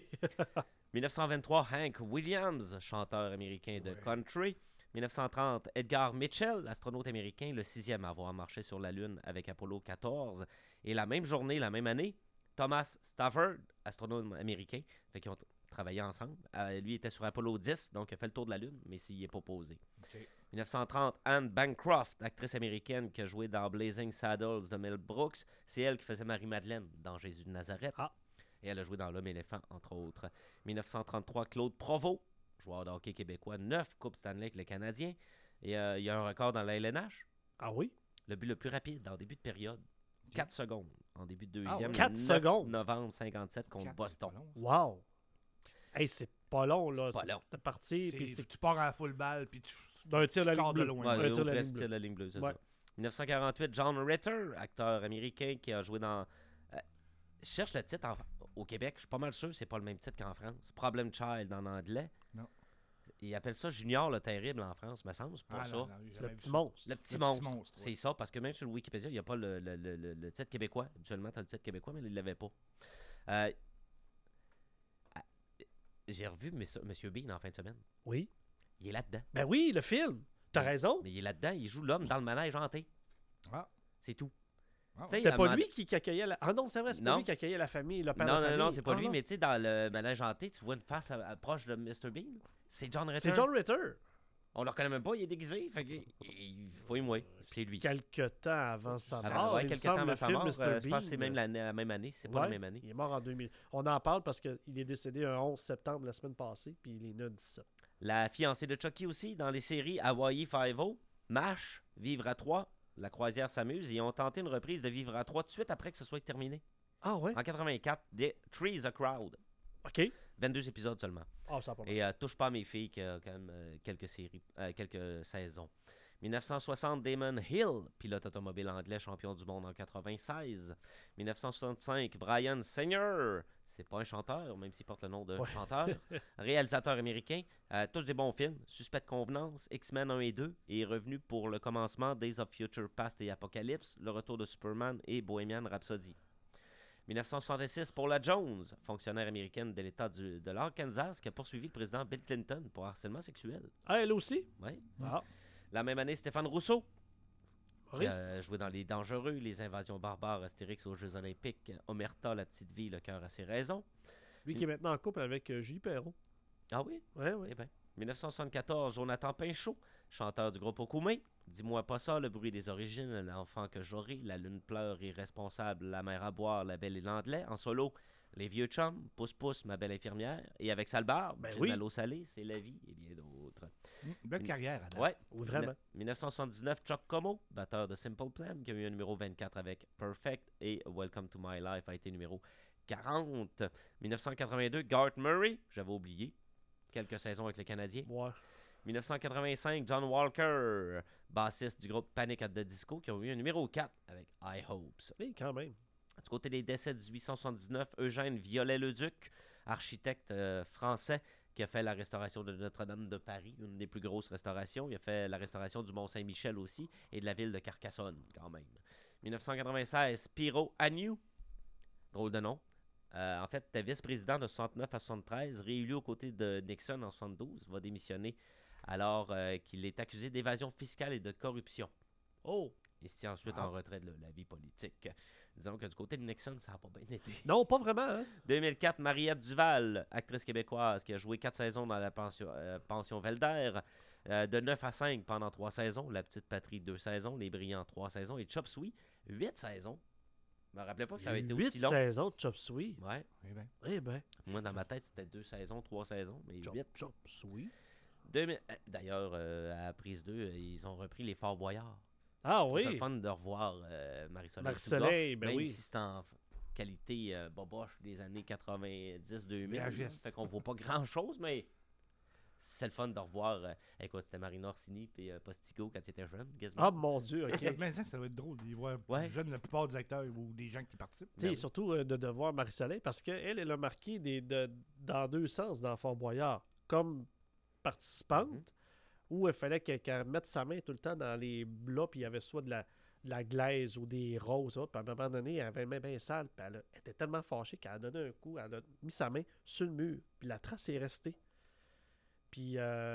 1923, Hank Williams, chanteur américain de country. 1930, Edgar Mitchell, astronaute américain, le 6e à avoir marché sur la Lune avec Apollo 14. Et la même journée, la même année, Thomas Stafford, astronaute américain, fait qu'ils ont travaillé ensemble. Lui était sur Apollo 10, donc il a fait le tour de la Lune, mais s'il n'y est pas posé. Okay. 1930, Anne Bancroft, actrice américaine qui a joué dans Blazing Saddles de Mel Brooks. C'est elle qui faisait Marie-Madeleine dans Jésus de Nazareth. Ah. Et elle a joué dans L'Homme éléphant, entre autres. 1933, Claude Provost, joueur de hockey québécois, 9 Coupes Stanley avec le Canadien. Et il y a un record dans la LNH. Ah oui? Le but le plus rapide en début de période. 4 secondes en début de deuxième. Ah ouais. 4 secondes? Novembre 57 contre Boston. Wow! Hey, c'est pas long, là. C'est pas long. De partir, puis c'est Tu pars à la full balle, puis tu d'un tir de la ligne scores de bleue. loin. Ouais, Un tir de la presque ligne bleue. tir de la ligne bleue, c'est Ouais. ça. 1948, John Ritter, acteur américain qui a joué dans... je cherche le titre au Québec, je suis pas mal sûr que c'est pas le même titre qu'en France. Problem Child en anglais. Non. Ils appellent ça Junior le Terrible en France, me semble, c'est pas ça. C'est le petit monstre. Le petit Le monstre. petit monstre, C'est ça, parce que même sur le Wikipédia, il n'y a pas le titre québécois. Habituellement, tu as le titre québécois, mais il ne l'avait pas. J'ai revu Monsieur Bean en fin de semaine. Oui. Il est là-dedans. Ben oui, le film. T'as raison. Mais il est là-dedans, il joue l'homme dans le manège hanté. Ah. C'est tout. Ah. Tu sais, C'était à un pas moment- lui qui accueillait la... Ah non, c'est vrai, c'est pas Non. lui qui accueillait la famille, le père Non, de la non, famille. non, c'est pas Ah lui, non. mais tu sais, dans le manège hanté, tu vois une face proche de Mr. Bean. C'est John Ritter. C'est John Ritter. On le reconnaît même pas, il est déguisé. Fait que, il faut y mouiller. C'est lui. Quelques temps avant sa Avant- mort, ouais, il me quelques semble, temps le avant sa film mort, Mr. je pense que Bean, c'est même la même année. C'est pas ouais, la même année. Il est mort en 2000. On en parle parce qu'il est décédé un 11 septembre la semaine passée, puis il est né le 17. La fiancée de Chucky aussi, dans les séries Hawaii Five-O, MASH, Vivre à 3, La croisière s'amuse, et ils ont tenté une reprise de Vivre à 3 tout de suite après que ce soit terminé. Ah ouais? En 84, Three's a Crowd. OK. 22 épisodes seulement. Ah, ça a pas mal. Et Touche pas à mes filles, qui a quand même quelques saisons. 1960, Damon Hill, pilote automobile anglais, champion du monde en 96. 1965, Brian Singer, c'est pas un chanteur, même s'il porte le nom de Ouais. chanteur. Réalisateur américain, tous des bons films. Suspect de convenance, X-Men 1 et 2, et est revenu pour le commencement Days of Future Past et Apocalypse, le retour de Superman et Bohemian Rhapsody. 1966, Paula Jones, fonctionnaire américaine de l'État de l'Arkansas, qui a poursuivi le président Bill Clinton pour harcèlement sexuel. Ah, elle aussi? Ouais. Ah, La même année, Stéphane Rousseau, qui Maurice. a joué dans Les Dangereux, Les Invasions barbares, Astérix aux Jeux Olympiques, Omerta, La Petite Vie, Le Cœur à ses raisons. Lui qui est maintenant en couple avec Julie Perrault. Ah oui? Ouais, ouais. Eh bien. 1974, Jonathan Pinchot, chanteur du groupe Okoumé. Dis-moi pas ça, le bruit des origines, l'enfant que j'aurai, la lune pleure, irresponsable, la mer à boire, la belle et l'anglais. En solo, les vieux chums, pousse pousse, ma belle infirmière. Et avec Salbar, Ben Gin oui. à l'eau salée, c'est la vie et bien d'autres. Belle carrière, Adam. Ouais. Oui, vraiment. 1979, Chuck Como, batteur de Simple Plan, qui a eu un numéro 24 avec Perfect. Et Welcome to My Life a été numéro 40. 1982, Garth Murray, j'avais oublié. Quelques saisons avec les Canadiens. Ouais. 1985, John Walker, bassiste du groupe Panic at the Disco, qui ont eu un numéro 4 avec High Hopes. Oui, quand même. Du côté des décès, 1879, Eugène Viollet-le-Duc, architecte français, qui a fait la restauration de Notre-Dame de Paris, une des plus grosses restaurations. Il a fait la restauration du Mont-Saint-Michel aussi et de la ville de Carcassonne, quand même. 1996, Spiro Agnew, drôle de nom. En fait, était vice-président de 69 à 73, réélu aux côtés de Nixon en 72, va démissionner alors qu'il est accusé d'évasion fiscale et de corruption. Oh! Il se tient ensuite en retrait de la vie politique. Disons que du côté de Nixon, ça n'a pas bien été. Non, pas vraiment, hein? 2004, Mariette Duval, actrice québécoise qui a joué 4 saisons dans la pension Velder. De 9 à 5 pendant 3 saisons. La Petite Patrie, 2 saisons. Les Brillants, 3 saisons. Et Chop Suey, 8 saisons. Je me rappelais pas que ça avait été aussi long. 8 saisons de Chop Suey. Ouais. Eh ben. Moi, dans ma tête, c'était 2 saisons, 3 saisons. Mais 8. Chop Suey. D'ailleurs, à Prise 2, ils ont repris les Fort Boyards. Ah oui. C'est le fun de revoir Marie-Soleil. Marie-Soleil, ben même oui. si c'est en qualité boboche des années 90-2000. Fait qu'on voit pas grand-chose, mais c'est le fun de revoir. Écoute, c'était Marina Orsini et Postigo quand ils étaient jeunes, quasiment. Ah mon Dieu, ok. Maintenant, ça doit être drôle de voir plus jeunes, la plupart des acteurs ou des gens qui participent. Tu sais, surtout de voir Marie-Soleil, parce qu'elle, elle a marqué dans 2 sens dans Fort Boyard. Comme participante, où il fallait qu'elle mette sa main tout le temps dans les blats, puis il y avait soit de la glaise ou des roses. Puis à un moment donné, elle avait une main bien sale, puis elle était tellement fâchée qu'elle a donné un coup, elle a mis sa main sur le mur, puis la trace est restée. Puis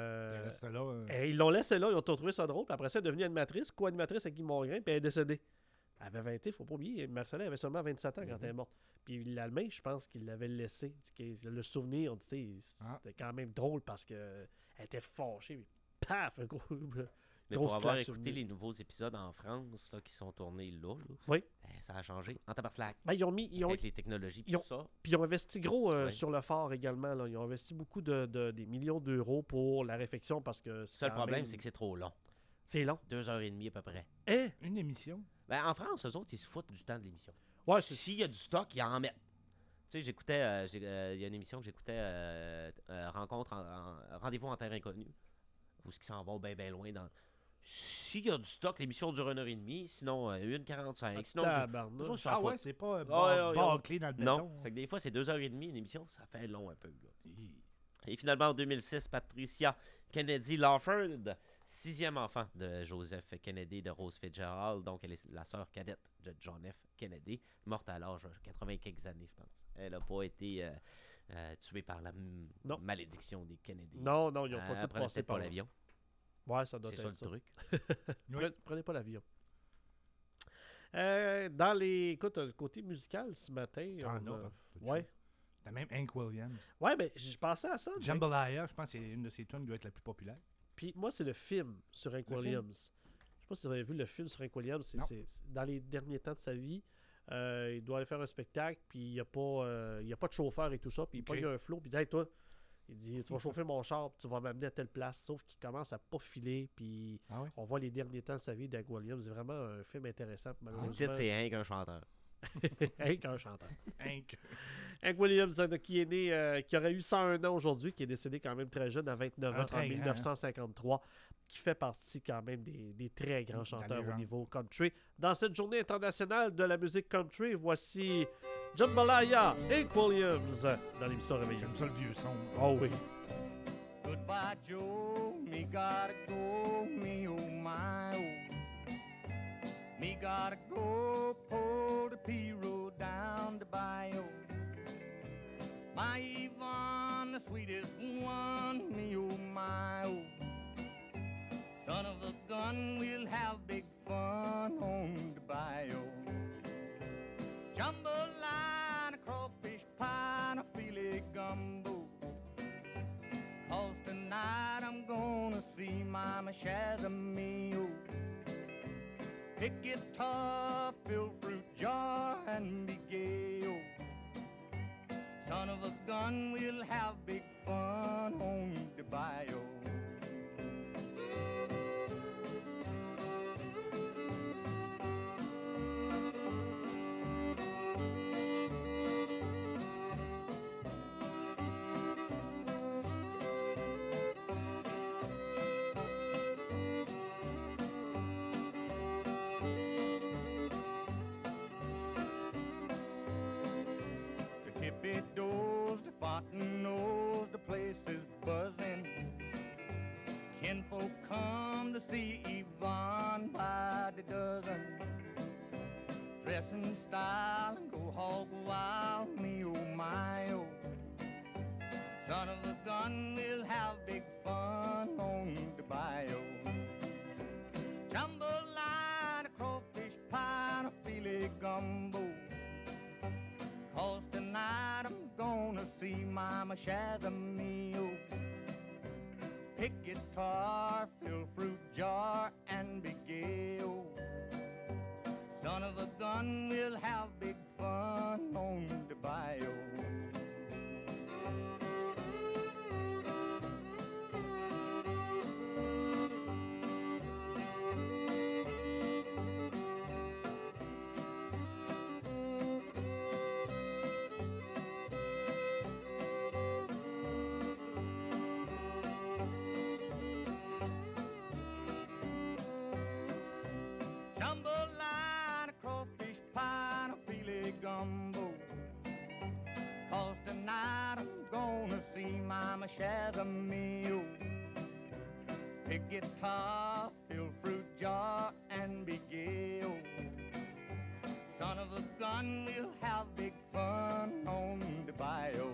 ils l'ont laissé là, ils ont trouvé ça drôle, puis après ça, elle est devenue animatrice, co-animatrice avec Guy Mongrain, puis elle est décédée. Elle avait 20 ans, il ne faut pas oublier, Marie-Soleil avait seulement 27 ans quand elle est morte. Puis l'Allemagne, je pense qu'il l'avait laissé. Le souvenir, tu sais, c'était quand même drôle parce qu'elle était fâchée, puis paf, un gros. Mais pour avoir écouté les nouveaux épisodes en France là, qui sont tournés là, oui. Ça a changé. En tabarnak. Ben, avec les technologies et tout ça. Puis ils ont investi gros sur le fort également. Là. Ils ont investi beaucoup des millions d'euros pour la réfection parce que... Le seul problème, c'est que c'est trop long. C'est long. 2h30 à peu près. Une émission? Ben, en France, eux autres, ils se foutent du temps de l'émission. Ouais, s'il y a du stock, ils en mettent. Tu sais, j'écoutais... il y a une émission que j'écoutais, Rendez-vous en terre inconnue. Où ce qui s'en vont bien loin dans... S'il y a du stock, l'émission dure 1h30, sinon 1h45. Sinon, c'est pas bâclé dans le béton. Non, fait que des fois, c'est 2h30 une émission, ça fait long un peu. Là. Et finalement, en 2006, Patricia Kennedy Lawford, 6e enfant de Joseph Kennedy de Rose Fitzgerald, donc elle est la sœur cadette de John F. Kennedy, morte à l'âge de 80 quelques années, je pense. Elle n'a pas été tuée par la malédiction des Kennedy. Non, ils n'ont pas tout passé par l'avion. Ouais, ça doit être ça. C'est ça le truc. Prenez pas l'avion. Dans le côté musical ce matin. Ouais. T'as même Hank Williams. Ouais, mais je pensais à ça. Jambalaya, je pense que c'est une de ses tunes qui doit être la plus populaire. Puis moi, c'est le film sur Hank Williams. Je sais pas si vous avez vu le film sur Hank Williams. C'est dans les derniers temps de sa vie. Il doit aller faire un spectacle, puis il n'y a pas de chauffeur et tout ça. Puis il pogne un flow, puis il dit « Hey, toi, il dit, tu vas chauffer mon char, puis tu vas m'amener à telle place. » Sauf qu'il commence à pas filer, puis on voit les derniers temps de sa vie d'Hank Williams. C'est vraiment un film intéressant. Le titre, c'est Hank, un chanteur. Hank, un chanteur. Hank Williams, qui est né, qui aurait eu 101 ans aujourd'hui, qui est décédé quand même très jeune, à 29 ans, en 1953, qui fait partie quand même des très grands chanteurs au niveau country. Dans cette journée internationale de la musique country, voici Jambalaya, Hank Williams, dans l'émission Réveillon. J'aime ça le vieux son. Oh oui. Goodbye Joe, me gotta go, me oh my oh. Me gotta go, pull the P-road down the bayou. My Yvonne, the sweetest one, me oh my oh. Son of a gun, we'll have big fun on the bayou. Jambalaya, crawfish pie, and a filet gumbo. 'Cause tonight I'm gonna see Mama Shazamio. Pick it tough, fill fruit jar, and be gay, oh. Son of a gun, we'll have big fun on the bayou. Sleepy doors, the Fontaines, the place is buzzing. Kinfolk come to see Yvonne by the dozen. Dress in style and go hog wild, me oh my oh. Son of a gun, we'll have big fun on the bayou. Jambalaya, crawfish pie, and a filet gumbo. 'Cause tonight I'm gonna see Mama Shazamio. Pick guitar, fill fruit jar, and be gay. Oh. Son of a gun, we'll have big fun on the bayou. Jambalaya, crawfish pie, and a filet gumbo. 'Cause tonight I'm gonna see Mama Shazamio. Pick guitar, fill fruit jar, and be gay. Oh. Son of a gun, we'll have big fun on the bayou.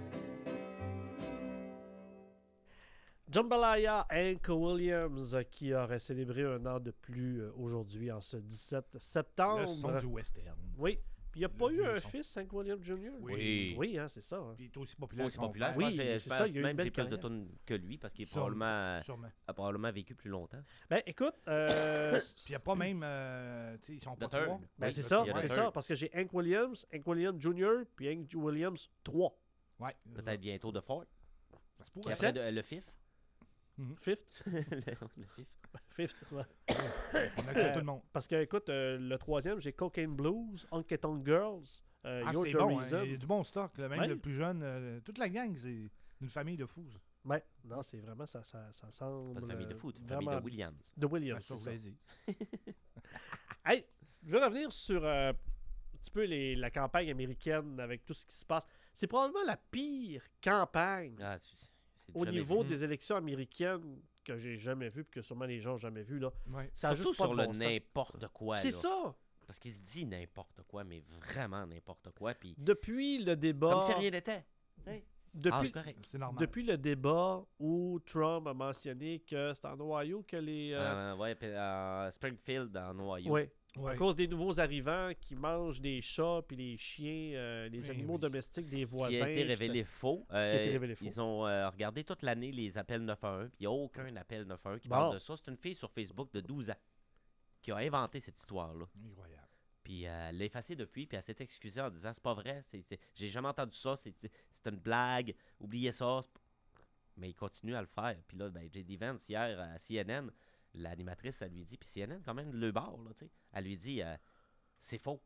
Jambalaya, Hank Williams, qui aurait célébré un an de plus aujourd'hui, en ce 17 septembre. Le son du western. Oui. Puis il n'y a Le pas eu vieux un son. fils, Hank Williams Jr.? Oui. Oui, hein, c'est ça. Hein. Puis il est aussi populaire. Aussi que son populaire. frère. Je pense Oui, que c'est ça, il y a eu une même belle j'ai plus de carrière. tonnes que lui parce qu'il est Sûrement. a probablement vécu plus longtemps. Ben, écoute, Puis il n'y a pas même. Tu sais, ils sont pas The Third. trois. ben, Oui, c'est il ça, y a c'est The ça, Third. parce que j'ai Hank Williams Jr., puis Hank Williams 3. Ouais. Peut-être bientôt de Fort. Ça se Puis pourrait. après le fifth. Fifth? le fifth. Fifth, ouais. On accepte tout le monde. Parce que, écoute, le troisième, j'ai Cocaine Blues, Honky Tonk Girls, Ah, You're c'est the bon, hein. Reason. Il y a du bon stock. Là. Même Ouais. le plus jeune. Toute la gang, c'est une famille de fous. ça. Ouais, non, c'est vraiment, ça semble... Pas de famille de foot, une vraiment- famille de Williams. De Williams, Ben, ça, c'est vous ça. l'avez dit. Hey, je vais revenir sur un petit peu la campagne américaine avec tout ce qui se passe. C'est probablement la pire campagne Ah, c'est au jamais niveau vu. des élections américaines que j'ai jamais vu, puis que sûrement les gens n'ont jamais vu. Là. Ouais. Ça a Surtout juste pas sur de le bon sens. n'importe quoi. C'est là. ça! Parce qu'il se dit n'importe quoi, mais vraiment n'importe quoi. Puis Depuis le débat... comme si rien n'était. Ah, Depuis, c'est correct. C'est normal. depuis le débat où Trump a mentionné que c'est en Ohio que les... Ouais, puis Springfield, en Ohio. ouais. Ouais. À cause des nouveaux arrivants qui mangent des chats puis des chiens, les Oui, animaux oui. domestiques des voisins. Qui a été puis révélé faux. Ce qui a été révélé faux. Ils ont regardé toute l'année les appels 911, puis il n'y a aucun appel 911 qui Bon. parle de ça. C'est une fille sur Facebook de 12 ans qui a inventé cette histoire-là. Incroyable. Puis elle l'a effacée depuis, puis elle s'est excusée en disant c'est pas vrai, j'ai jamais entendu ça, c'est une blague, oubliez ça. Mais il continue à le faire. Puis là, ben, J.D. Vance, hier à CNN, l'animatrice, elle lui dit, puis CNN, quand même, le bar, là, tu sais, elle lui dit c'est faux.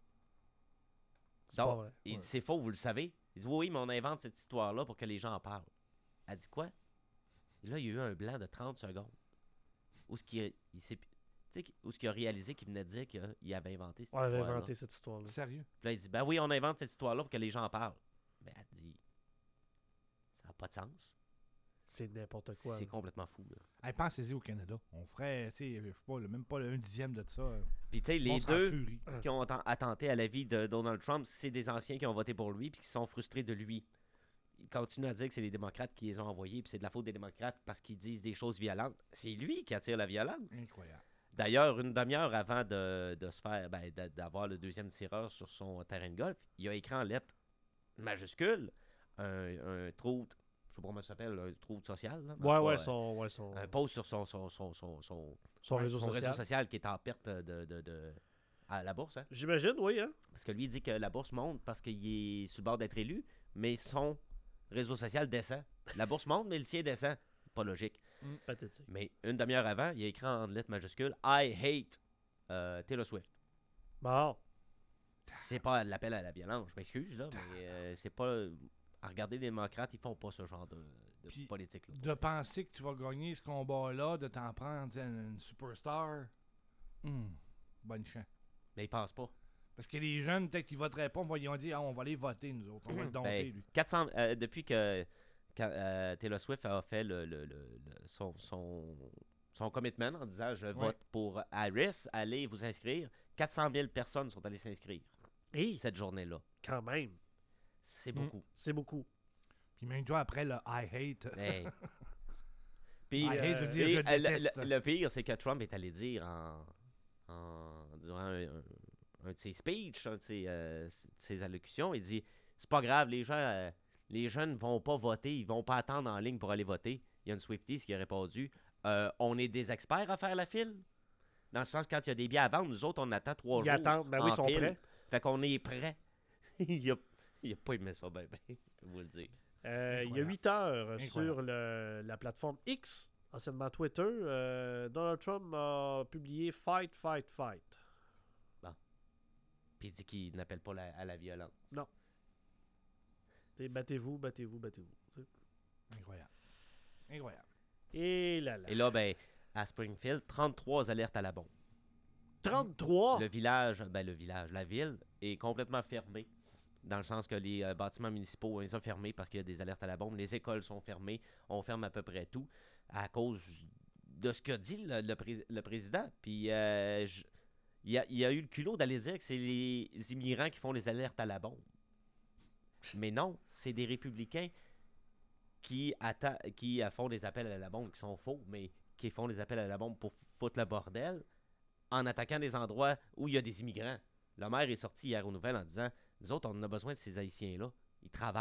C'est pas Donc, vrai. il Ouais. dit c'est faux, vous le savez. Il dit oui, mais on invente cette histoire-là pour que les gens en parlent. Elle dit quoi? Et là, il y a eu un blanc de 30 secondes. Où ce qui il s'est. Tu sais, où ce qu'il a réalisé qu'il venait de dire qu'il avait inventé cette On avait histoire-là. inventé cette histoire-là. Sérieux? Puis là, il dit ben oui, on invente cette histoire-là pour que les gens en parlent. Ben, elle dit ça n'a pas de sens. C'est n'importe quoi. C'est là. complètement fou. Là. Hey, pensez-y au Canada. On ferait, tu sais, je sais pas, même pas le 1/10 de ça. Puis tu sais, On les serait en deux furie. qui ont attenté à la vie de Donald Trump, c'est des anciens qui ont voté pour lui puis qui sont frustrés de lui. Ils continuent à dire que c'est les démocrates qui les ont envoyés puis c'est de la faute des démocrates parce qu'ils disent des choses violentes. C'est lui qui attire la violence. Incroyable. D'ailleurs, une demi-heure avant de se faire, d'avoir le deuxième tireur sur son terrain de golf, il a écrit en lettres majuscules un trou, je sais pas comment ça s'appelle, un trou social. Là, Ouais, son, un post sur son réseau social. social qui est en perte à la bourse. Hein? J'imagine, oui. Hein? Parce que lui, il dit que la bourse monte parce qu'il est sur le bord d'être élu, mais son réseau social descend. La bourse monte, mais le sien descend. Pas logique. Pathétique. Mais une demi-heure avant, il a écrit en lettres majuscules I hate Taylor Swift. Bon. C'est pas l'appel à la violence, je m'excuse, là, mais c'est pas. À regarder les démocrates, ils font pas ce genre de Puis, politique. Là. De penser que tu vas gagner ce combat-là, de t'en prendre une superstar. Bonne chance. Mais ils pensent pas. Parce que les jeunes, peut-être qu'ils voteraient pas, ils vont dire, on va aller voter, nous autres. On va le dompter, lui. 400, depuis que Taylor Swift a fait son commitment en disant je vote pour Harris, allez vous inscrire, 400 000 personnes sont allées s'inscrire cette journée-là. Quand même. C'est beaucoup. C'est beaucoup. Puis même toi, après le I hate. Hey. Puis, le pire, c'est que Trump est allé dire durant un de ses speeches, un de ses allocutions, il dit c'est pas grave, les jeunes vont pas voter, ils vont pas attendre en ligne pour aller voter. Il y a une Swiftie qui a répondu on est des experts à faire la file. Dans le sens, quand il y a des billets à vendre, nous autres, on attend 3 jours. Ils attendent, ben oui, ils sont prêts. Fait qu'on est prêts. il a pas aimé ça, ben, je vais vous le dire. Il y a 8 heures sur la plateforme X, anciennement Twitter, Donald Trump a publié Fight, Fight, Fight. Bon. Puis il dit qu'il n'appelle pas à la violence. Non. C'est battez-vous, battez-vous, battez-vous. Incroyable. Incroyable. Et là. Et là, ben, à Springfield, 33 alertes à la bombe. 33? La ville est complètement fermée. Dans le sens que les bâtiments municipaux ils sont fermés parce qu'il y a des alertes à la bombe. Les écoles sont fermées. On ferme à peu près tout à cause de ce qu'a dit le président. Puis il y a eu le culot d'aller dire que c'est les immigrants qui font les alertes à la bombe. Mais non, c'est des républicains qui font des appels à la bombe qui sont faux, mais qui font des appels à la bombe pour foutre le bordel en attaquant des endroits où il y a des immigrants. Le maire est sorti hier aux nouvelles en disant « Nous autres, on a besoin de ces Haïtiens-là. Ils travaillent. »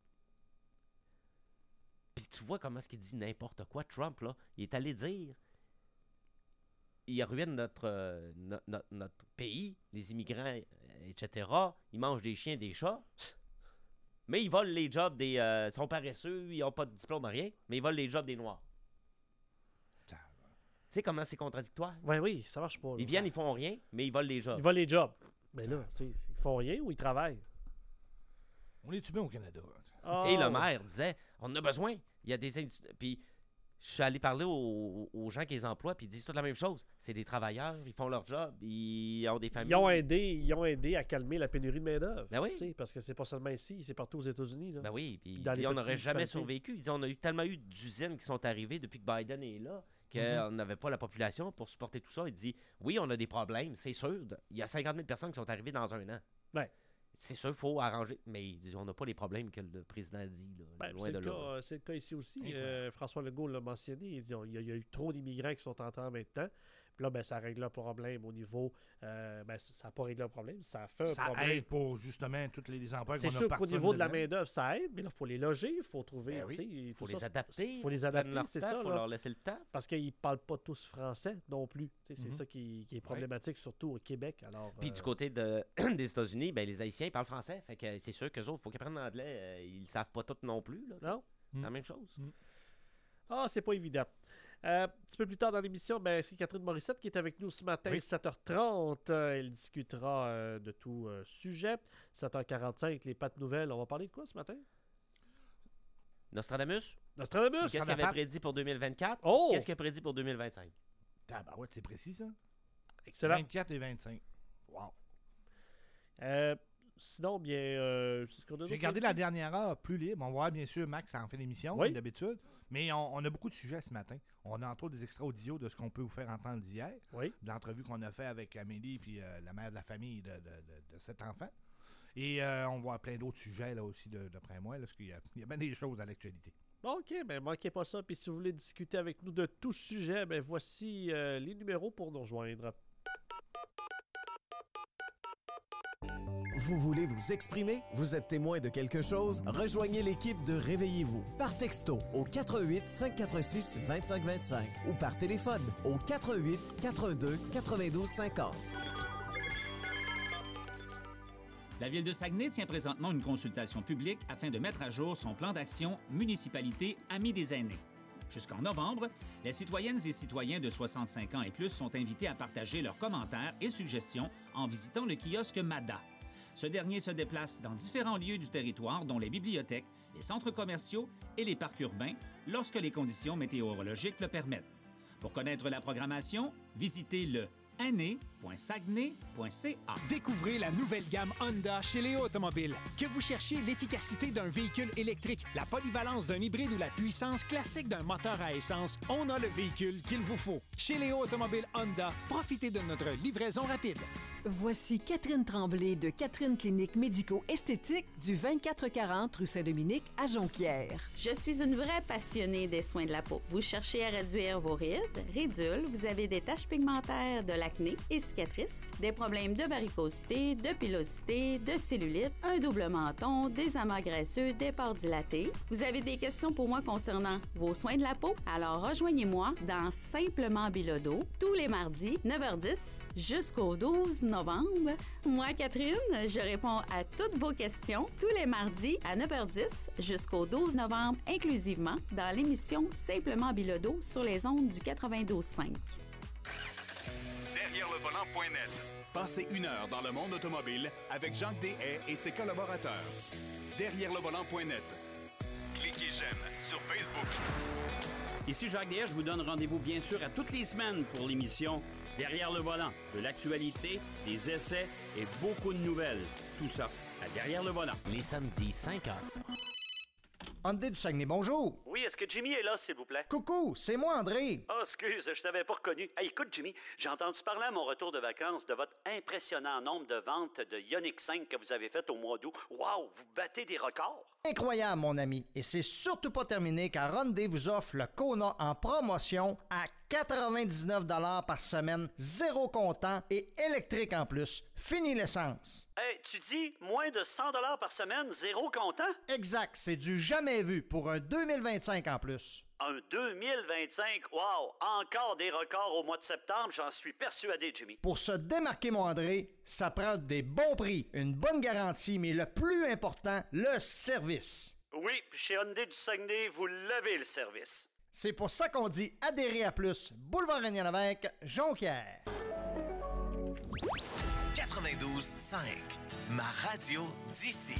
Puis tu vois comment est-ce qu'il dit n'importe quoi, Trump, là. Il est allé dire il ruine notre pays, les immigrants, etc. Ils mangent des chiens, des chats. Mais ils volent les jobs des... ils sont paresseux, ils n'ont pas de diplôme, rien, mais ils volent les jobs des Noirs. Tu sais comment c'est contradictoire? Oui, ça marche pas. Là. Ils viennent, ils font rien, mais ils volent les jobs. Ils volent les jobs. Mais là, ils font rien ou ils travaillent? On est-tu bien au Canada? Oh. Et le maire disait, on en a besoin. Il y a des... Puis je suis allé parler aux gens qui les emploient, puis ils disent toute la même chose. C'est des travailleurs, ils font leur job, ils ont des familles. Ils ont aidé à calmer la pénurie de main-d'œuvre. Ben oui. Parce que c'est pas seulement ici, c'est partout aux États-Unis. Là. Ben oui, puis il dit, on n'aurait jamais survécu. Il dit, on a tellement eu d'usines qui sont arrivées depuis que Biden est là, qu'on n'avait pas la population pour supporter tout ça. Il dit, oui, on a des problèmes, c'est sûr. Il y a 50 000 personnes qui sont arrivées dans un an. Ben. C'est sûr, il faut arranger. Mais il dit, on n'a pas les problèmes que le président a dit. Là, loin de là. C'est le cas ici aussi. François Legault l'a mentionné. Il dit il y a eu trop d'immigrants qui sont entrés en même temps. Puis là, ça règle le problème au niveau... ça n'a pas réglé le problème. Ça fait un problème. Ça aide pour, justement, tous les emplois qu'on a. C'est sûr qu'au niveau de la main-d'œuvre, ça aide. Mais là, il faut les loger. Il faut trouver... Il faut les adapter. Il faut les adapter, c'est ça. Il faut leur laisser le temps. Parce qu'ils ne parlent pas tous français non plus. C'est ça qui est problématique, surtout au Québec. Alors, puis du côté des États-Unis, les Haïtiens parlent français. Fait que c'est sûr qu'eux autres, il faut qu'ils apprennent l'anglais. Ils ne savent pas tout non plus. Là, non. C'est la même chose. Ah, c'est pas évident. Un petit peu plus tard dans l'émission, c'est Catherine Morissette qui est avec nous ce matin, 7h30. Elle discutera de tout sujet. 7h45, les pattes nouvelles. On va parler de quoi ce matin? Nostradamus? Nostradamus! Qu'est-ce qu'il avait prédit pour 2024? Oh! Qu'est-ce qu'il a prédit pour 2025? Ouais, c'est précis, ça. Excellent. 24 et 25. Wow. Sinon, c'est ce qu'on a. J'ai gardé la dernière heure plus libre. On va voir, bien sûr, Max en fait l'émission, comme d'habitude. Mais on a beaucoup de sujets ce matin. On a entre autres des extraits audio de ce qu'on peut vous faire entendre d'hier. Oui. De l'entrevue qu'on a fait avec Amélie puis la mère de la famille de cet enfant. Et on va voir plein d'autres sujets là aussi, d'après moi, parce qu'il y a bien des choses à l'actualité. OK, manquez pas ça. Puis si vous voulez discuter avec nous de tout sujet, voici les numéros pour nous rejoindre. Vous voulez vous exprimer? Vous êtes témoin de quelque chose? Rejoignez l'équipe de Réveillez-vous par texto au 88 546 2525 ou par téléphone au 88 42 92 50. La Ville de Saguenay tient présentement une consultation publique afin de mettre à jour son plan d'action Municipalité Amis des aînés. Jusqu'en novembre, les citoyennes et citoyens de 65 ans et plus sont invités à partager leurs commentaires et suggestions en visitant le kiosque MADA. Ce dernier se déplace dans différents lieux du territoire, dont les bibliothèques, les centres commerciaux et les parcs urbains, lorsque les conditions météorologiques le permettent. Pour connaître la programmation, visitez le année.saguenay.ca. Découvrez la nouvelle gamme Honda chez Léo Automobile. Que vous cherchiez l'efficacité d'un véhicule électrique, la polyvalence d'un hybride ou la puissance classique d'un moteur à essence, on a le véhicule qu'il vous faut. Chez Léo Automobile Honda, profitez de notre livraison rapide. Voici Catherine Tremblay de Catherine Clinique Médico-Esthétique du 2440 rue Saint-Dominique à Jonquière. Je suis une vraie passionnée des soins de la peau. Vous cherchez à réduire vos rides, ridules, vous avez des taches pigmentaires, de l'acné et cicatrices, des problèmes de varicosité, de pilosité, de cellulite, un double menton, des amas graisseux, des pores dilatés. Vous avez des questions pour moi concernant vos soins de la peau? Alors rejoignez-moi dans Simplement Bilodeau tous les mardis 9h10 jusqu'au 12 novembre. Moi, Catherine, je réponds à toutes vos questions tous les mardis à 9h10 jusqu'au 12 novembre inclusivement dans l'émission Simplement Bilodeau sur les ondes du 92.5. Derrière le volant.net. Passez une heure dans le monde automobile avec Jacques Deshaies et ses collaborateurs. Derrière le volant.net. Cliquez j'aime sur Facebook. Ici Jacques Deshaies, je vous donne rendez-vous bien sûr à toutes les semaines pour l'émission Derrière le volant. De l'actualité, des essais et beaucoup de nouvelles. Tout ça à Derrière le volant. Les samedis 5h. André du Saguenay, bonjour. Oui, est-ce que Jimmy est là, s'il vous plaît? Coucou, c'est moi, André. Ah, excuse, je t'avais pas reconnu. Hey, écoute, Jimmy, j'ai entendu parler à mon retour de vacances de votre impressionnant nombre de ventes de Ioniq 5 que vous avez faites au mois d'août. Wow, vous battez des records! Incroyable, mon ami. Et c'est surtout pas terminé car Hyundai vous offre le Kona en promotion à 99 $ par semaine, zéro comptant et électrique en plus. Fini l'essence. Hey, tu dis moins de 100 $ par semaine, zéro comptant? Exact, c'est du jamais vu pour un 2025 en plus. Un 2025? Wow! Encore des records au mois de septembre, j'en suis persuadé, Jimmy. Pour se démarquer, mon André, ça prend des bons prix, une bonne garantie, mais le plus important, le service. Oui, chez Hyundai du Saguenay, vous l'avez le service. C'est pour ça qu'on dit adhérer à plus. Boulevard Régnien-Lévesque, Jonquière. 92.5, ma radio d'ici.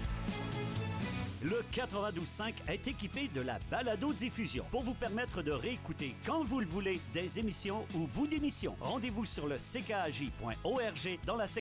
Le 92.5 est équipé de la balado-diffusion pour vous permettre de réécouter quand vous le voulez des émissions ou bouts d'émissions. Rendez-vous sur le ckaj.org dans la section